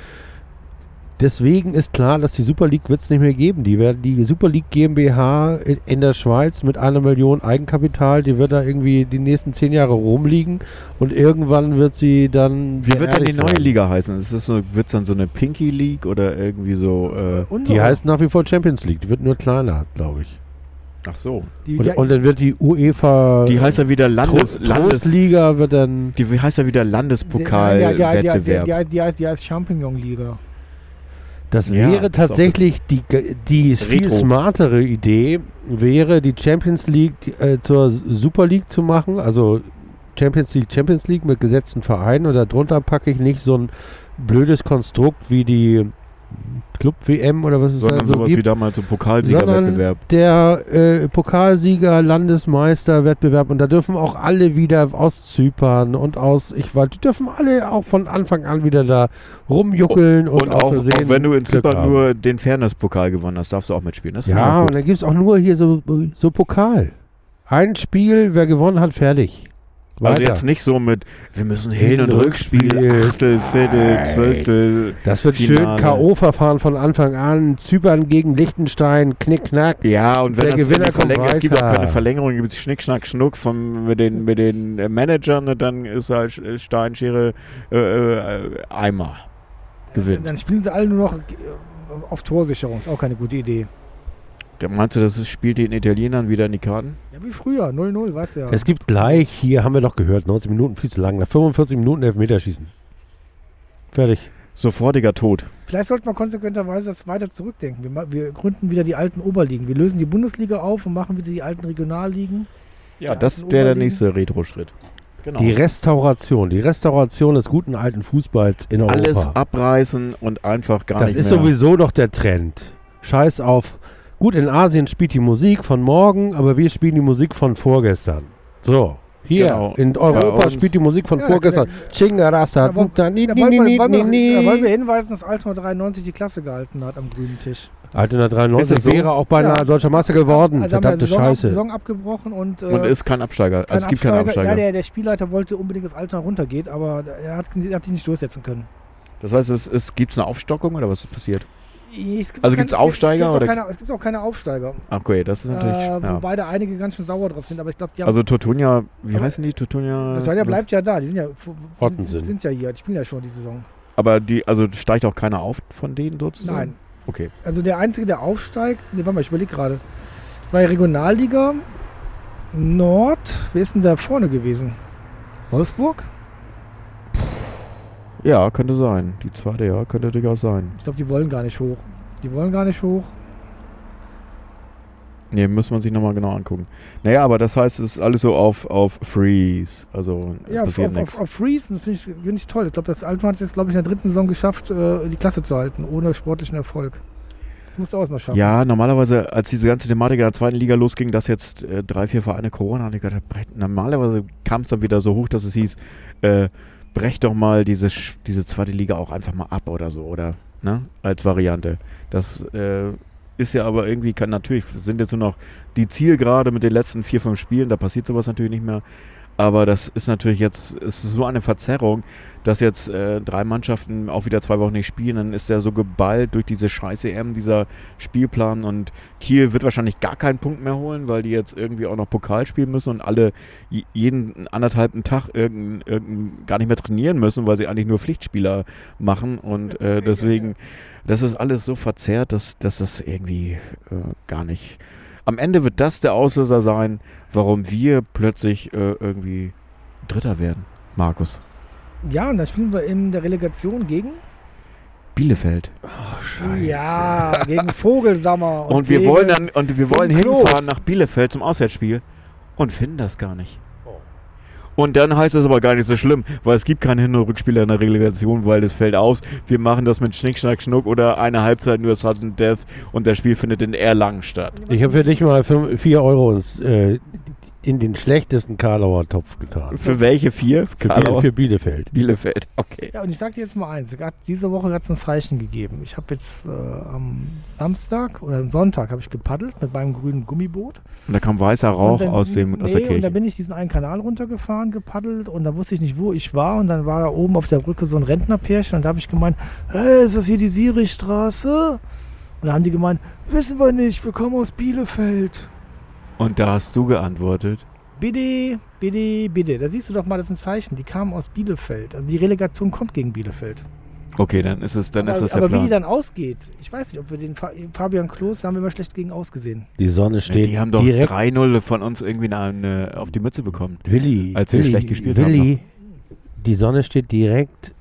Deswegen ist klar, dass die Super League wird es nicht mehr geben. Die werden die Super League GmbH in, in der Schweiz mit einer Million Eigenkapital, die wird da irgendwie die nächsten zehn Jahre rumliegen und irgendwann wird sie dann. Wie wird dann die beerdigt neue werden. Liga heißen? Ist das so, wird es dann so eine Pinky League oder irgendwie so? Äh, Unsere- Die heißt nach wie vor Champions League. Die wird nur kleiner, glaube ich. ach so. die, Und, die, und dann wird die UEFA Die heißt ja wieder Landes, Trost, Landes, Trostliga wird dann. die heißt ja wieder die, Landespokal-Wettbewerb. die, die, die, heißt, die heißt Champignon-Liga. Das Ja, wäre das ist auch tatsächlich die, die viel Retro. smartere Idee, wäre die Champions League äh, zur Super League zu machen. Also Champions League, Champions League mit gesetzten Vereinen und darunter packe ich nicht so ein blödes Konstrukt wie die Club-W M oder was es Sondern da so sowas wie gibt. damals so Pokalsiegerwettbewerb. Der äh, Pokalsieger, Landesmeister-Wettbewerb und da dürfen auch alle wieder aus Zypern und aus, ich weiß, die dürfen alle auch von Anfang an wieder da rumjuckeln und, Und auf auch, Versehen auch wenn du in Glück Zypern haben. nur den Fairness-Pokal gewonnen hast, darfst du auch mitspielen. Das finde ich Ja, auch und gut. dann gibt es auch nur hier so, so Pokal. Ein Spiel, wer gewonnen hat, fertig. Also Weiter. jetzt nicht so mit, wir müssen Hin- Hin- und und Rückspiel, Rückspiel. Achtel, Viertel, Nein. Zwölftel. Das wird Finale. schön K O-Verfahren von Anfang an. Zypern gegen Liechtenstein, Knick-Knack. Ja, und wenn Der das Gewinner wenn die kommt Verlängerung, es gibt auch weiter. keine Verlängerung, gibt es Schnick, Schnack, Schnuck von, mit, den, mit den äh, Managern, und dann ist halt Stein, Schere, äh, äh, Eimer. Gewinnt. Dann spielen sie alle nur noch äh, auf Torsicherung. Ist auch keine gute Idee. Dann meinst du, das ist, spielt den Italienern wieder in die Karten? Ja, wie früher. null null, weißt du ja. Es gibt gleich, hier haben wir doch gehört, neunzig Minuten viel zu lang, nach fünfundvierzig Minuten Elfmeterschießen. Fertig. sofortiger Tod. Vielleicht sollten wir konsequenterweise das weiter zurückdenken. Wir, ma- wir gründen wieder die alten Oberligen. Wir lösen die Bundesliga auf und machen wieder die alten Regionalligen. Ja, Die das alten wäre der Oberligen. nächste Retro-Schritt. Genau. Die Restauration, die Restauration des guten alten Fußballs in Europa. Alles abreißen und einfach gar Das nicht ist mehr. sowieso doch der Trend. Scheiß auf. Gut, in Asien spielt die Musik von morgen, aber wir spielen die Musik von vorgestern. So, hier Genau. in Europa Bei uns- spielt die Musik von Ja, vorgestern. da- Chingarassat. Da wollen, Da- ni- da ni- wollen, ni- wir, ni- wollen, wir, ni- da wollen wir ni. hinweisen, dass Altona dreiundneunzig die Klasse gehalten hat am grünen Tisch. Altona Ist dreiundneunzig das so? wäre auch beinahe Ja. deutscher Meister geworden. Also haben wir Verdammte Saison, Scheiße. Saison abgebrochen und, äh, Und ist kein Absteiger. kein Also es gibt keinen Absteiger. Ja, der, der Spielleiter wollte unbedingt, dass Altona runtergeht, aber er hat, er hat sich nicht durchsetzen können. Das heißt, es, es gibt eine Aufstockung oder was ist passiert? Es gibt Also auch gibt's kein- es Aufsteiger, gibt, es, oder? gibt auch keine, es gibt auch keine Aufsteiger. Okay, das ist natürlich. Äh, ja. Wobei da einige ganz schön sauer drauf sind, aber ich glaube, die haben. Also Tortunia, wie Aber- heißen die? Tortunia. Tortunia bleibt ja da, die sind ja, die Ottensen. sind, sind ja hier, die spielen ja schon die Saison. Aber die, also steigt auch keiner auf von denen sozusagen? Nein. Okay. Also der Einzige, der aufsteigt, ne, warte mal, ich überlege gerade. Das war ja Regionalliga Nord. Wer ist denn da vorne gewesen? Wolfsburg? Ja, könnte sein. Die zweite, ja, könnte durchaus sein. Ich glaube, die wollen gar nicht hoch. Die wollen gar nicht hoch. Nee, muss man sich nochmal genau angucken. Naja, aber das heißt, es ist alles so auf, auf Freeze. Also Ja, auf, passiert auf, nichts. auf, auf Freeze, das finde ich, find ich toll. Ich glaube, das Altona hat es jetzt, glaube ich, in der dritten Saison geschafft, äh, die Klasse zu halten, ohne sportlichen Erfolg. Das musst du auch erstmal schaffen. Ja, normalerweise, als diese ganze Thematik in der zweiten Liga losging, dass jetzt äh, drei, vier Vereine Corona hatten, ich gedacht, brech- normalerweise kam es dann wieder so hoch, dass es hieß, äh, brech doch mal diese, Sch- diese zweite Liga auch einfach mal ab oder so, oder? Ne? Als Variante. Das äh, ist ja aber irgendwie, kann natürlich, sind jetzt nur noch die Zielgerade mit den letzten vier, fünf Spielen, da passiert sowas natürlich nicht mehr. Aber das ist natürlich jetzt, es ist so eine Verzerrung, dass jetzt äh, drei Mannschaften auch wieder zwei Wochen nicht spielen, dann ist der so geballt durch diese Scheiß-E M, dieser Spielplan, und Kiel wird wahrscheinlich gar keinen Punkt mehr holen, weil die jetzt irgendwie auch noch Pokal spielen müssen und alle j- jeden anderthalben Tag irgend, irgend, gar nicht mehr trainieren müssen, weil sie eigentlich nur Pflichtspieler machen, und äh, deswegen, das ist alles so verzerrt, dass, dass das irgendwie äh, gar nicht... Am Ende wird das der Auslöser sein, warum wir plötzlich äh, irgendwie Dritter werden, Markus. Ja, und dann spielen wir in der Relegation gegen? Bielefeld. Oh, Scheiße. Ja, gegen Vogelsammer. Und, wir gegen- wollen dann und wir wollen gegen hinfahren Klos. nach Bielefeld zum Auswärtsspiel und finden das gar nicht. Und dann heißt es aber gar nicht so schlimm, weil es gibt keine Hin- und Rückspiele in der Relegation, weil das fällt aus. Wir machen das mit Schnick, Schnack, Schnuck oder eine Halbzeit nur Sudden Death und das Spiel findet in Erlangen statt. Ich habe für dich mal vier Euro ins, äh, in den schlechtesten Karlauer Topf getan. Für welche vier? Für, Karlauer? Biele, für Bielefeld. Bielefeld, okay. Ja, und ich sag dir jetzt mal eins. Grad diese Woche hat es ein Zeichen gegeben. Ich habe jetzt äh, am Samstag oder am Sonntag habe ich gepaddelt mit meinem grünen Gummiboot. Und da kam weißer Rauch Und dann- aus, dem, aus der nee, Und da Kirche. bin ich diesen einen Kanal runtergefahren, gepaddelt, und da wusste ich nicht, wo ich war. Und dann war da oben auf der Brücke so ein Rentnerpärchen, und da habe ich gemeint, hey, ist das hier die Sirichstraße? Und da haben die gemeint, wissen wir nicht, wir kommen aus Bielefeld. Und da hast du geantwortet. Bitte, bitte, bitte. Da siehst du doch mal, das ist ein Zeichen. Die kamen aus Bielefeld. Also die Relegation kommt gegen Bielefeld. Okay, dann ist es, dann aber ist das der aber wie Plan. die dann ausgeht, ich weiß nicht, ob wir den Fa Fabian Klos, da haben wir immer schlecht gegen ausgesehen. Die Sonne Ja, steht die haben doch direkt. drei null von uns irgendwie eine, auf die Mütze bekommen. Willi, als wir Willi, schlecht gespielt Willi, die Sonne steht direkt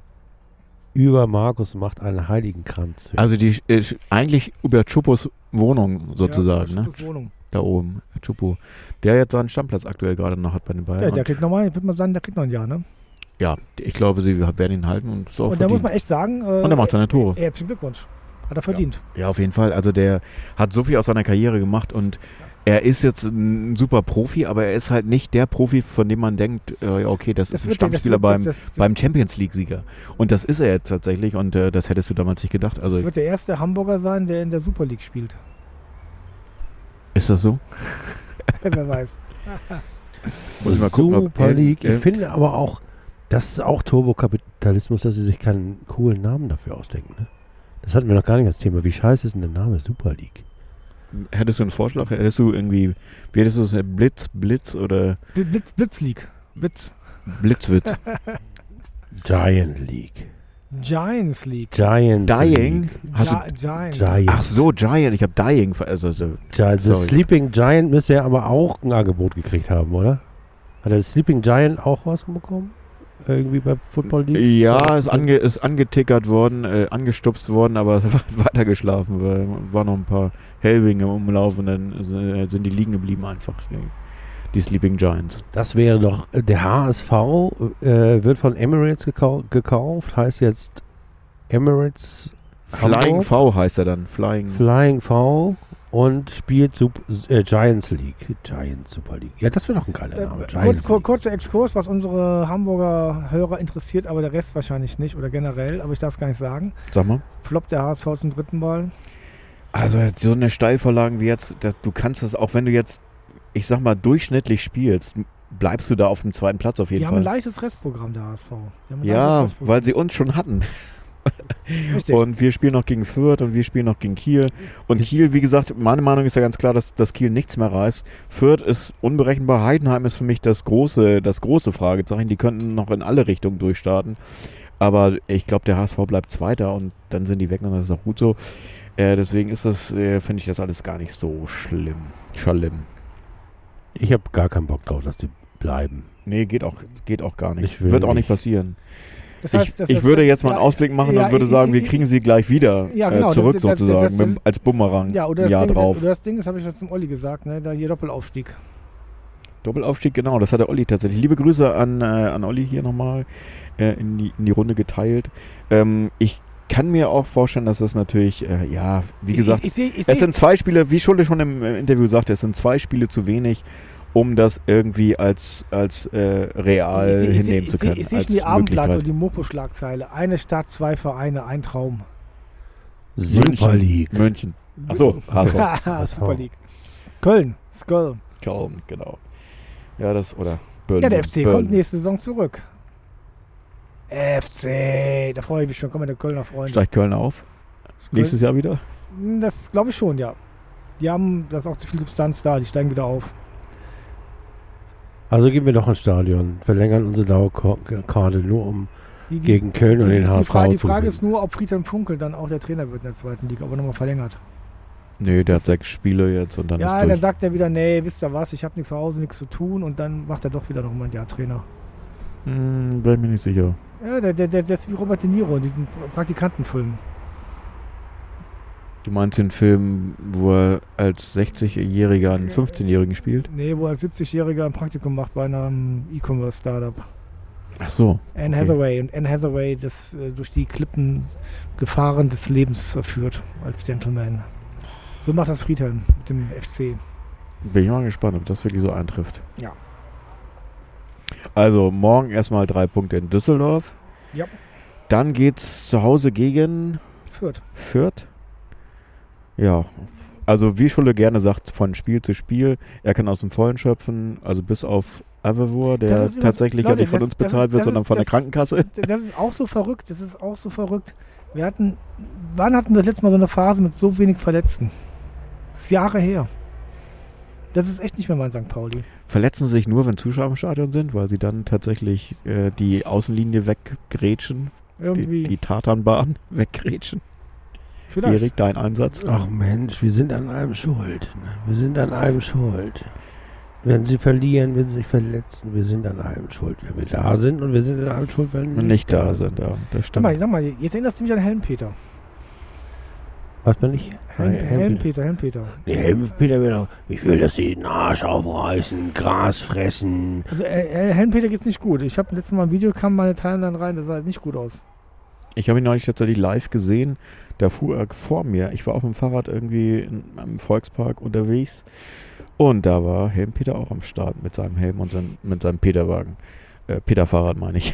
über Markus, macht einen Heiligenkranz. Also die ist eigentlich über Chupos Wohnung sozusagen, ja, ne? Wohnung. Da oben, Chupo. Der jetzt seinen Stammplatz aktuell gerade noch hat bei den Bayern. Ja, der Und kriegt nochmal, ich würde mal sagen, der kriegt noch ein Jahr, ne? ja, ich glaube, sie werden ihn halten und so auch Und da muss verdient. man echt sagen, äh, Und er macht seine Tore. Herzlichen Glückwunsch. Hat er verdient. Ja, auf jeden Fall. Also der hat so viel aus seiner Karriere gemacht und er ist jetzt ein super Profi, aber er ist halt nicht der Profi, von dem man denkt, äh, okay, das, ist ein wird- Stammspieler das wird- beim, das- das- beim Champions League-Sieger. Und das ist er jetzt tatsächlich und äh, das hättest du damals nicht gedacht. Also Das wird der erste Hamburger sein, der in der Super League spielt. ist das so? Wer weiß. Muss ich mal gucken, ob- Super League. äh, Ich finde aber auch, das ist auch Turbokapitalismus, dass sie sich keinen coolen Namen dafür ausdenken. Ne? Das hatten wir noch gar nicht als Thema. Wie scheiße ist denn der Name Super League? Hättest du einen Vorschlag? Hättest du irgendwie, wie hättest du es, Blitz, Blitz oder Blitz, Blitz League. Blitz. Blitzwitz? Giant League. Giants League. Giant Dying? League. Hast du, Gi Giants. Giant. ach so, Giant, ich habe Dying, ver- also so, Giant. The sorry. Sleeping Giant müsste ja aber auch ein Angebot gekriegt haben, oder? Hat der Sleeping Giant auch was bekommen? irgendwie bei Football Leagues? Ja, ist, ange, ist angetickert worden, äh, angestupst worden, aber es hat weitergeschlafen, weil war noch ein paar Hellwinge im Umlauf und dann äh, sind die liegen geblieben einfach. Die Sleeping Giants. Das wäre doch, der H S V äh, wird von Emirates gekau- gekauft, heißt jetzt Emirates Flying Hamburg. V heißt er dann. Flying, Flying V und spielt Sup- äh, Giants League. Giants Super League. Ja, das wäre doch ein geiler Äh, Name. kurz, kur, League. kurzer Exkurs, was unsere Hamburger Hörer interessiert, aber der Rest wahrscheinlich nicht oder generell, aber ich darf es gar nicht sagen. Sag mal. Floppt der H S V zum dritten Mal? Also so eine Steilvorlage wie jetzt, das, du kannst das, auch wenn du jetzt, ich sag mal, durchschnittlich spielst, bleibst du da auf dem zweiten Platz auf jeden Die haben ein Fall. leichtes Restprogramm, der H S V. Sie haben ein Ja, leichtes Restprogramm. weil sie uns schon hatten. Richtig. Und wir spielen noch gegen Fürth und wir spielen noch gegen Kiel. Und Kiel, wie gesagt, meine Meinung ist ja ganz klar, dass, dass Kiel nichts mehr reißt. Fürth ist unberechenbar. Heidenheim ist für mich das große, das große Fragezeichen. Die könnten noch in alle Richtungen durchstarten. Aber ich glaube, der H S V bleibt Zweiter und dann sind die weg und das ist auch gut so. Äh, deswegen ist das, äh, finde ich das alles gar nicht so schlimm. Schlimm. Ich habe gar keinen Bock drauf, dass die bleiben. Nee, geht auch, geht auch gar nicht. Ich will Wird auch nicht nicht. passieren. Das heißt, ich das ich heißt, würde jetzt mal einen ja, Ausblick machen ja, und würde ich- sagen, wir ich- kriegen sie gleich wieder Ja, genau, äh, zurück das- das- das- sozusagen, das- mit, als Bumerang Ja, oder ein das, Jahr Ding, drauf. oder das Ding, das habe ich schon zum Olli gesagt, ne? Da hier Doppelaufstieg. Doppelaufstieg, genau, das hat der Olli tatsächlich. Liebe Grüße an, äh, an Olli hier nochmal äh, in, die, in die Runde geteilt. Ähm, ich kann mir auch vorstellen, dass das natürlich, äh, ja, wie gesagt, ich, ich, ich, ich es seh- sind zwei Spiele, wie Schulle schon im äh, Interview sagte, es sind zwei Spiele zu wenig, um das irgendwie als, als äh, real ich seh- ich seh- hinnehmen ich zu seh- können. Ich sehe als schon die Abendblatt Möglichkeit. und die Mopo-Schlagzeile. Eine Stadt, zwei Vereine, ein Traum. Super League. München. Achso, H S V. Haha, Super League. Köln, Skull. Köln, genau. Ja, das, oder Berlin. Ja, der F C Berlin. kommt nächste Saison zurück. F C, da freue ich mich schon. Komm mal, der Kölner Freunde. Steigt Köln auf? Nächstes Jahr wieder? Das glaube ich schon, ja. Die haben, da ist auch zu viel Substanz da, die steigen wieder auf. Also gehen wir doch ins Stadion, verlängern unsere Dauerkarte nur um Die, die, gegen Köln und die, den die, H die S V Frage, die zu Frage gewinnen. ist nur, ob Friedhelm Funkel dann auch der Trainer wird in der zweiten Liga, aber nochmal verlängert. Nö, der hat sechs Spiele jetzt und dann Ja, ist dann durch. sagt er wieder, nee, wisst ihr was, ich habe nichts zu Hause, nichts zu tun und dann macht er doch wieder nochmal ein Jahr Trainer. Hm, bin ich mir nicht sicher. Ja, der, der, der, der ist wie Robert De Niro, diesen Praktikantenfilm. Du meinst den Film, wo er als sechzigjähriger einen fünfzehnjährigen spielt? Nee, wo er als siebzigjähriger ein Praktikum macht bei einem E-Commerce-Startup. Ach so. Anne Okay. Hathaway. Und Anne Hathaway das äh, durch die Klippen Gefahren des Lebens äh, führt als Gentleman. So macht das Friedhelm mit dem F C. Bin ich mal gespannt, ob das wirklich so eintrifft. Ja. Also morgen erstmal drei Punkte in Düsseldorf. Ja. Dann geht's zu Hause gegen Fürth. Fürth. Ja, also wie Schulle gerne sagt, von Spiel zu Spiel. Er kann aus dem Vollen schöpfen, also bis auf Avevor, der Das ist übrigens- tatsächlich ja Leute, nicht von das- uns das bezahlt ist- wird, das sondern ist- von der das- Krankenkasse. Das ist auch so verrückt. Das ist auch so verrückt. Wir hatten, wann hatten wir das letzte Mal so eine Phase mit so wenig Verletzten? Das ist Jahre her. Das ist echt nicht mehr mein Sankt Pauli. Verletzen sich nur, wenn Zuschauer im Stadion sind, weil sie dann tatsächlich äh, die Außenlinie weggrätschen, die, Irgendwie. die Tatanbahn weggrätschen. vielleicht. Erik, dein Einsatz? Ach Mensch, wir sind an allem schuld. Wir sind an allem schuld. Wenn sie verlieren, wenn sie sich verletzen, wir sind an allem schuld. Wenn wir da sind und wir sind an allem schuld, wenn wir Und nicht da sind, ja, das Sag stimmt. mal, sag mal, jetzt erinnerst du mich an Helmpeter. Was bin ich? Helm, Helm- Helmpeter, Helmpeter. Nee, Helmpeter will doch, ich will, dass sie den Arsch aufreißen, Gras fressen. Also äh, Helmpeter geht's nicht gut. Ich habe letztes Mal ein Video, kam meine Timeline rein, das sah halt nicht gut aus. Ich habe ihn neulich tatsächlich live gesehen. Da fuhr er vor mir. Ich war auf dem Fahrrad irgendwie in einem Volkspark unterwegs. Und da war Helmpeter auch am Start mit seinem Helm und sein, mit seinem Peterwagen. Äh, Peter-Fahrrad meine ich.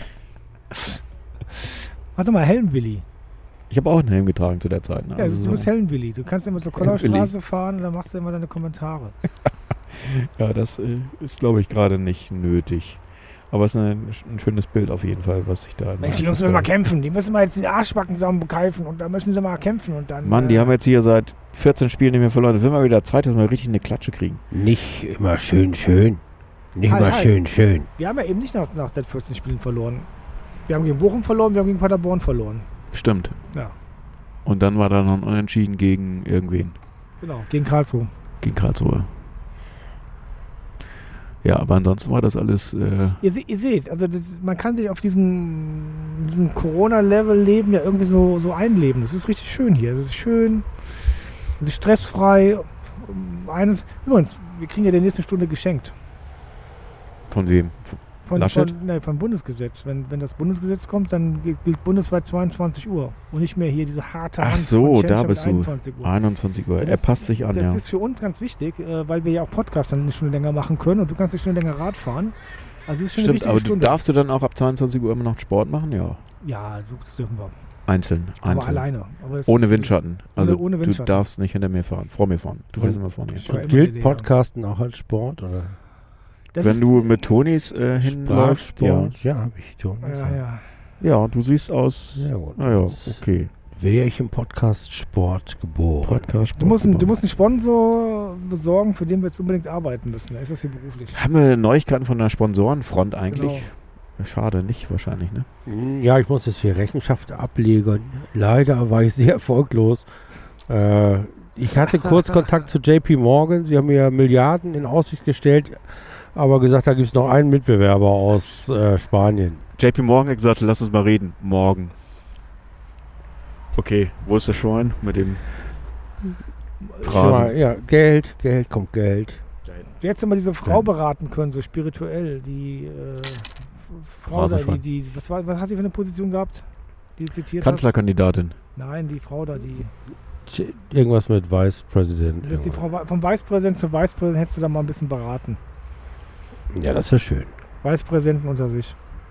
Warte mal, Helmwilli. Ich habe auch einen Helm getragen zu der Zeit. Ne? Ja, Also du so- bist Helmwilli. Du kannst immer zur Kollerstraße fahren und dann machst du immer deine Kommentare. ja, das äh, ist, glaube ich, gerade nicht nötig. Aber es ist ein, ein schönes Bild auf jeden Fall, was sich da... in Mensch, die meinem Jungs müssen mal Kopf- kämpfen. Die müssen mal jetzt die Arschbacken zusammen bekeifen und da müssen sie mal kämpfen und dann... Mann, die äh, haben jetzt hier seit vierzehn Spielen nicht mehr verloren. Es wird mal wieder Zeit, dass wir richtig eine Klatsche kriegen. Nicht immer schön, schön. Nicht Halt, immer halt. schön, schön. Wir haben ja eben nicht nach, nach seit vierzehn Spielen verloren. Wir haben gegen Bochum verloren, wir haben gegen Paderborn verloren. Stimmt. Ja, Und dann war da noch ein Unentschieden gegen irgendwen. genau. Gegen Karlsruhe. Gegen Karlsruhe. Ja, aber ansonsten war das alles... Äh, Ihr, se- ihr seht, also das, man kann sich auf diesem, diesem Corona-Level-Leben ja irgendwie so, so einleben. Das ist richtig schön hier. Das ist schön, es ist stressfrei. Eines, übrigens, wir kriegen ja die nächste Stunde geschenkt. von wem? Von, Laschet? von, nee, vom Bundesgesetz. Wenn, wenn das Bundesgesetz kommt, dann gilt gilt bundesweit zweiundzwanzig Uhr. Und nicht mehr hier diese harte Ach Hand so, von da Tschentscher bist mit du. einundzwanzig Uhr. einundzwanzig Uhr. Ja, Er das- passt sich an, Das ja. ist für uns ganz wichtig, äh, weil wir ja auch Podcasts dann eine Stunde länger machen können und du kannst eine Stunde länger Rad fahren. Also es ist schon eine Stimmt, wichtige aber du Stunde. darfst du dann auch ab zweiundzwanzig Uhr immer noch Sport machen? Ja. Ja, du, das dürfen wir. Einzeln. Aber einzeln. alleine. Aber es Ohne ist- Windschatten. Also ohne Windschatten. du darfst nicht hinter mir fahren, vor mir fahren. Du fährst immer vor mir. Ich war immer Und gilt eine Idee, Podcasten auch als Sport? Oder Das Wenn ist, du mit Tonis äh, hinläufst, ja. Sprachsport? Ja, habe ich schon. Ja, ja. Ja, du siehst aus. Ja, gut. Naja, Das okay. Wäre ich im Podcast Sport geboren. Podcast. Du musst, einen, du musst einen Sponsor besorgen, für den wir jetzt unbedingt arbeiten müssen. Da ist das hier beruflich. Haben wir Neuigkeiten von der Sponsorenfront eigentlich? Genau. Schade, nicht wahrscheinlich, ne? Ja, ich muss jetzt hier Rechenschaft ablegen. Leider war ich sehr erfolglos. Äh, ich hatte kurz Kontakt zu J P Morgan. Sie haben mir Milliarden in Aussicht gestellt, aber gesagt, da gibt es noch einen Mitbewerber aus äh, Spanien. J P Morgan hat gesagt, lass uns mal reden. Morgen. Okay, wo ist der Schwein mit dem Phrasen? Ja, Geld, Geld, kommt Geld. Du hättest immer diese Frau Ja. beraten können, so spirituell. Die äh, Frau da, die, Phrasenschwein. die, was, war, was hat sie für eine Position gehabt? Die du zitiert Kanzlerkandidatin. hast? Nein, die Frau da, die. Ch- Irgendwas mit Vice President. Jetzt die Frau, vom Vicepräsident zu Vicepräsident hättest du da mal ein bisschen beraten. Ja, das wäre schön. Vicepräsidenten unter sich.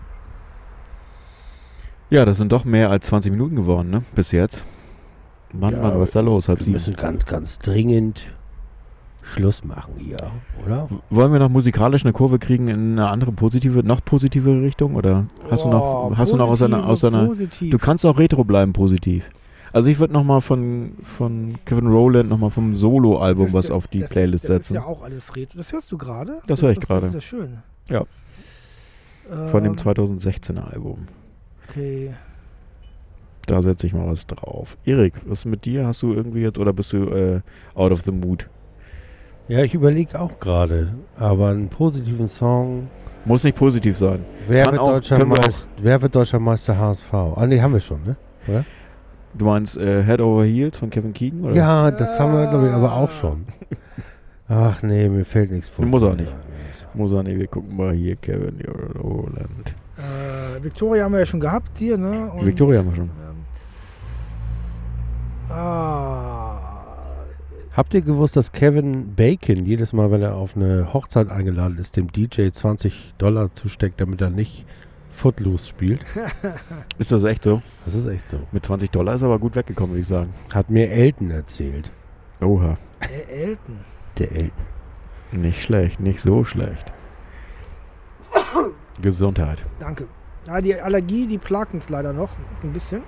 Ja, das sind doch mehr als zwanzig Minuten geworden, ne? Bis jetzt. Mann, Ja, Mann, was ist da los? Halb Wir sieben. müssen ganz, ganz dringend Schluss machen hier, oder? Wollen wir noch musikalisch eine Kurve kriegen in eine andere positive, noch positive Richtung? Oder hast du noch, Oh, hast du noch aus einer, aus einer, positiv. du kannst auch retro bleiben, positiv. Also ich würde nochmal von, von Kevin Rowland nochmal vom Solo-Album Das ist was der- auf die das Playlist ist, das setzen. ist ja auch alles Retro. Das hörst du gerade? Das höre ich Das gerade. ist ja schön. Ja. Von dem Ähm, zweitausendsechzehner Album. Okay. Da setze ich mal was drauf. Erik, was ist mit dir? Hast du irgendwie jetzt, oder bist du äh, out of the mood? Ja, ich überlege auch gerade, aber einen positiven Song. Muss nicht positiv sein. Wer, Kann wird auch- deutscher, können wir Meister, wer wird deutscher Meister H S V? Ah, nee, haben wir schon, ne? Du meinst äh, Head Over Heels von Kevin Keegan? Oder? Ja, das haben wir, glaube ich, aber auch schon. Ach nee, mir fällt nichts vor. Muss auch nicht. Muss er nicht, wir gucken mal hier, Kevin Rowland. Äh, Victoria haben wir ja schon gehabt hier, ne? Und, Victoria haben wir schon. Ähm, ah. Habt ihr gewusst, dass Kevin Bacon jedes Mal, wenn er auf eine Hochzeit eingeladen ist, dem D J zwanzig Dollar zusteckt, damit er nicht Footloose spielt? Ist das echt so? Das ist echt so. Mit zwanzig Dollar ist er aber gut weggekommen, würde ich sagen. Hat mir Elton erzählt. Oha. Äh, Elton. Der Elton. Nicht schlecht, nicht so schlecht. Gesundheit. Danke. Ja, die Allergie, die plagt uns leider noch ein bisschen.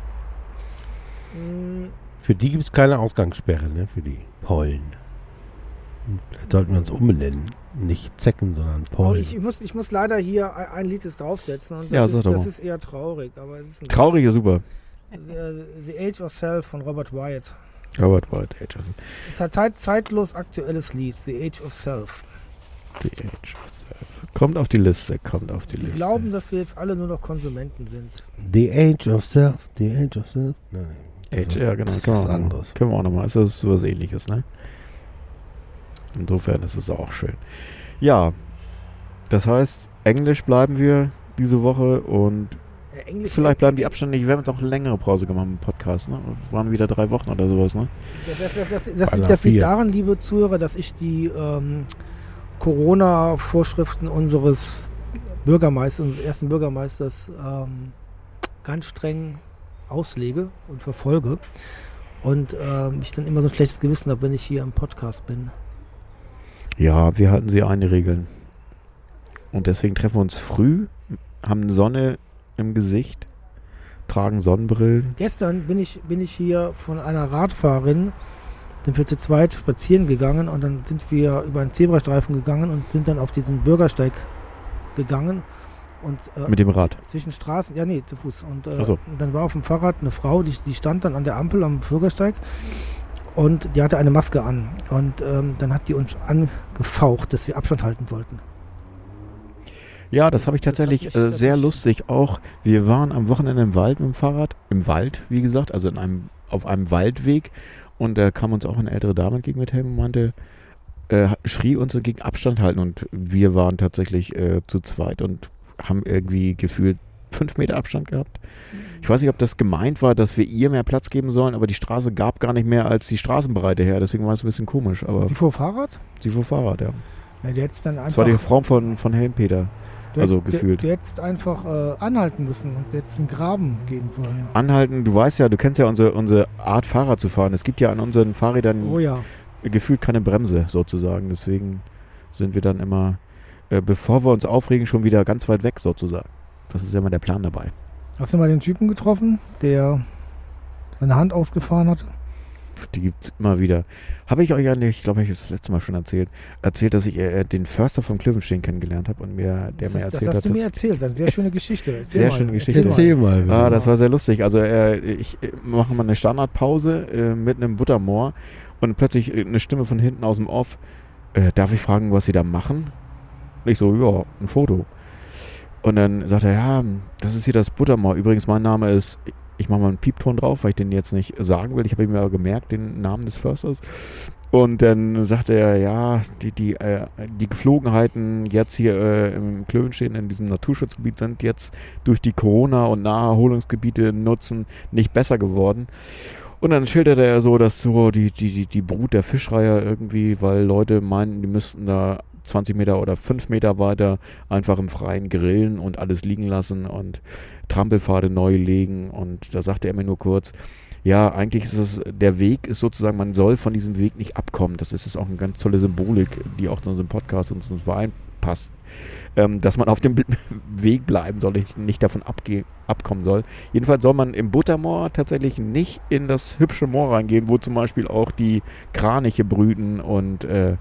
Mm, Für die gibt es keine Ausgangssperre, ne? Für die Pollen. Hm, Vielleicht sollten wir uns umbenennen. Nicht Zecken, sondern oh, Pollen. ich, ich, muss, ich muss leider hier ein, ein Lied jetzt draufsetzen. Und das, Ja, sag ist, doch das mal. ist eher traurig. Aber es ist ein Traurig ist super. The, The Age of Self von Robert Wyatt. Robert White, Age of Zeit, Zeit, zeitlos aktuelles Lied. The Age of Self. the Age of Self. Kommt auf die Liste, kommt auf die Sie Liste. glauben, dass wir jetzt alle nur noch Konsumenten sind. The Age of Self, The Age of Self. Nein, nein. Age, ja, genau. Das ist Können wir was auch noch mal- anderes. Können wir auch nochmal. Ist das sowas ähnliches, ne? Insofern ist es auch schön. Ja, das heißt, Englisch bleiben wir diese Woche und Äh, Englisch, vielleicht bleiben die Abstände nicht. Wir haben jetzt auch eine längere Pause gemacht im Podcast, ne? Waren wieder drei Wochen oder sowas, ne? Das, das, das, das, das, Aller das liegt vier. daran, liebe Zuhörer, dass ich die ähm, Corona-Vorschriften unseres Bürgermeisters, unseres ersten Bürgermeisters ähm, ganz streng auslege und verfolge. Und ähm, ich dann immer so ein schlechtes Gewissen habe, wenn ich hier im Podcast bin. Ja, wir halten sie eine Regeln. Und deswegen treffen wir uns früh, haben Sonne im Gesicht, tragen Sonnenbrillen. Gestern bin ich, bin ich hier von einer Radfahrerin, sind wir zu zweit spazieren gegangen und dann sind wir über einen Zebrastreifen gegangen und sind dann auf diesen Bürgersteig gegangen. Und, äh, Mit dem Rad. Zwischen Straßen, ja nee, zu Fuß. Und, äh, Ach so. und dann war auf dem Fahrrad eine Frau, die, die stand dann an der Ampel am Bürgersteig und die hatte eine Maske an. Und ähm, dann hat die uns angefaucht, dass wir Abstand halten sollten. Ja, das habe ich Das- das tatsächlich hat mich- äh, sehr lustig auch. Wir waren am Wochenende im Wald mit dem Fahrrad. Im Wald, wie gesagt, also in einem, auf einem Waldweg. Und da kam uns auch eine ältere Dame entgegen mit Helm und meinte, äh, schrie uns entgegen Abstand halten. Und wir waren tatsächlich äh, zu zweit und haben irgendwie gefühlt fünf Meter Abstand gehabt. Ich weiß nicht, ob das gemeint war, dass wir ihr mehr Platz geben sollen, aber die Straße gab gar nicht mehr als die Straßenbreite her. Deswegen war es ein bisschen komisch. Aber Sie fuhr Fahrrad? sie fuhr Fahrrad, ja. Ja, die hättest dann einfach, Das war die Frau von, von Helmpeter. du also hättest, gefühlt. Du, du hättest einfach äh, anhalten müssen und jetzt einen Graben gehen sollen. Anhalten, du weißt ja, du kennst ja unsere, unsere Art Fahrrad zu fahren. Es gibt ja an unseren Fahrrädern Oh ja. gefühlt keine Bremse sozusagen. Deswegen sind wir dann immer, äh, bevor wir uns aufregen, schon wieder ganz weit weg sozusagen. Das ist ja immer der Plan dabei. Hast du mal den Typen getroffen, der seine Hand ausgefahren hatte? Die gibt es immer wieder. Habe ich euch ja nicht, ich glaube, ich habe das letzte Mal schon erzählt, erzählt, dass ich äh, den Förster vom Klövenstein kennengelernt habe und mir, der Das, mir ist, das erzählt hast hat. du mir dass- erzählt. Eine sehr schöne Geschichte. Erzähl Sehr mal. schöne Geschichte. Erzähl mal. Ah, das war sehr lustig. Also äh, ich äh, mache mal eine Standardpause äh, mit einem Buttermoor und plötzlich äh, eine Stimme von hinten aus dem Off. Äh, darf ich fragen, was Sie da machen? Und ich so, ja, ein Foto. Und dann sagt er, ja, das ist hier das Buttermoor. Übrigens, mein Name ist, ich mache mal einen Piepton drauf, weil ich den jetzt nicht sagen will. Ich habe mir aber gemerkt, den Namen des Försters. Und dann sagte er, ja, die, die, äh, die Geflogenheiten jetzt hier äh, im Klövenstein in diesem Naturschutzgebiet sind jetzt durch die Corona- und Naherholungsgebiete nutzen nicht besser geworden. Und dann schilderte er so, dass so die, die, die, die Brut der Fischreiher irgendwie, weil Leute meinen, die müssten da zwanzig Meter oder fünf Meter weiter einfach im Freien grillen und alles liegen lassen und Trampelpfade neu legen. Und da sagte er mir nur kurz, ja, eigentlich ist es, der Weg ist sozusagen, man soll von diesem Weg nicht abkommen. Das ist auch eine ganz tolle Symbolik, die auch in unserem Podcast und zum Verein passt. Ähm, dass man auf dem Weg bleiben soll, nicht, nicht davon abge- abkommen soll. Jedenfalls soll man im Buttermoor tatsächlich nicht in das hübsche Moor reingehen, wo zum Beispiel auch die Kraniche brüten und äh,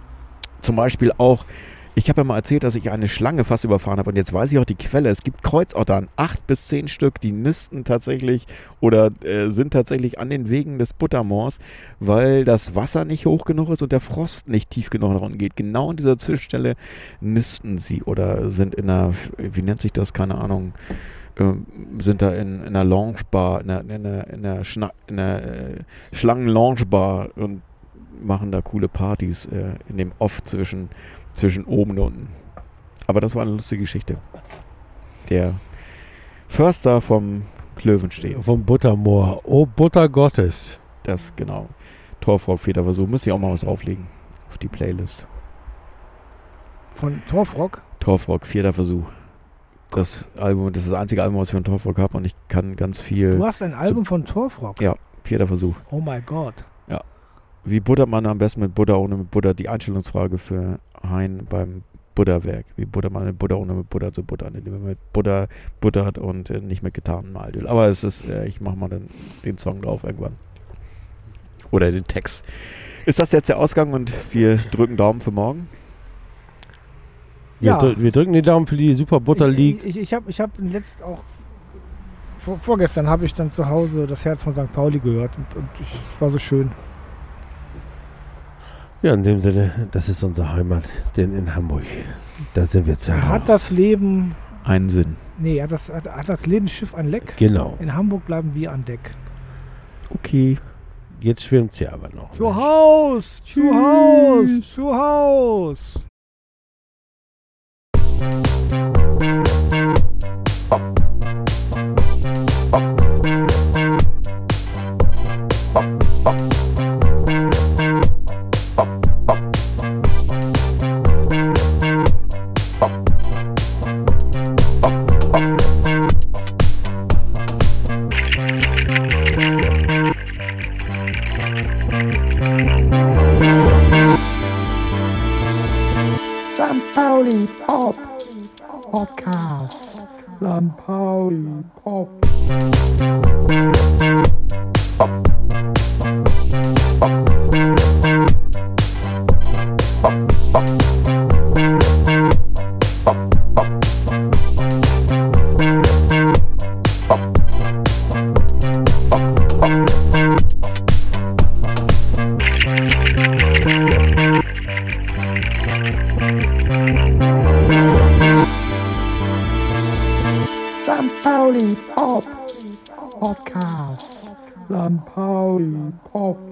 zum Beispiel auch, ich habe ja mal erzählt, dass ich eine Schlange fast überfahren habe und jetzt weiß ich auch die Quelle. Es gibt Kreuzottern, acht bis zehn Stück, die nisten tatsächlich oder äh, sind tatsächlich an den Wegen des Buttermoors, weil das Wasser nicht hoch genug ist und der Frost nicht tief genug nach unten geht. Genau in dieser Zwischenstelle nisten sie oder sind in einer, wie nennt sich das, keine Ahnung, äh, sind da in, in einer Loungebar, in einer, in einer, in einer, Schna- in einer äh, Schlangen-Loungebar und machen da coole Partys äh, in dem Off zwischen, zwischen oben und unten. Aber das war eine lustige Geschichte. Der Förster vom Klövenstein. Vom Buttermoor. Oh, Butter Gottes. Das, genau. Torfrock, vierter Versuch. Müsste ich auch mal was auflegen. Auf die Playlist. Von Torfrock? Torfrock, vierter Versuch. Das Album, das ist das einzige Album, was ich von Torfrock habe und ich kann ganz viel. Du hast ein Album von Torfrock? Ja, vierter Versuch. Oh mein Gott. Wie buttert man am besten mit Butter, ohne mit Butter? Die Einstellungsfrage für Hein beim Butterwerk. Wie buttert man mit Butter, ohne mit Butter zu buttern? Indem man mit Butter buttert und äh, nicht mit getarnem Altöl. Aber es ist, äh, ich mache mal den, den Song drauf irgendwann. Oder den Text. Ist das jetzt der Ausgang und wir drücken Daumen für morgen? Wir, Ja. drü- wir drücken die Daumen für die Super Butter League. Ich, ich, ich habe ich hab letzt auch, vor, vorgestern habe ich dann zu Hause das Herz von Sankt Pauli gehört und, und es war so schön. Ja, in dem Sinne, das ist unsere Heimat, denn in Hamburg, da sind wir zu Hause. Hat das Leben, Einen Sinn. nee, hat das, hat, hat das Lebensschiff ein Leck? Genau. In Hamburg bleiben wir an Deck. Okay. Jetzt schwimmt sie aber noch. Zu Haus, zu Haus, zu Haus. Sankt Pauli Pop Podcast. Sankt Pauli Pop. Sankt Pauli Pop Podcast. Sankt Pauli Pop.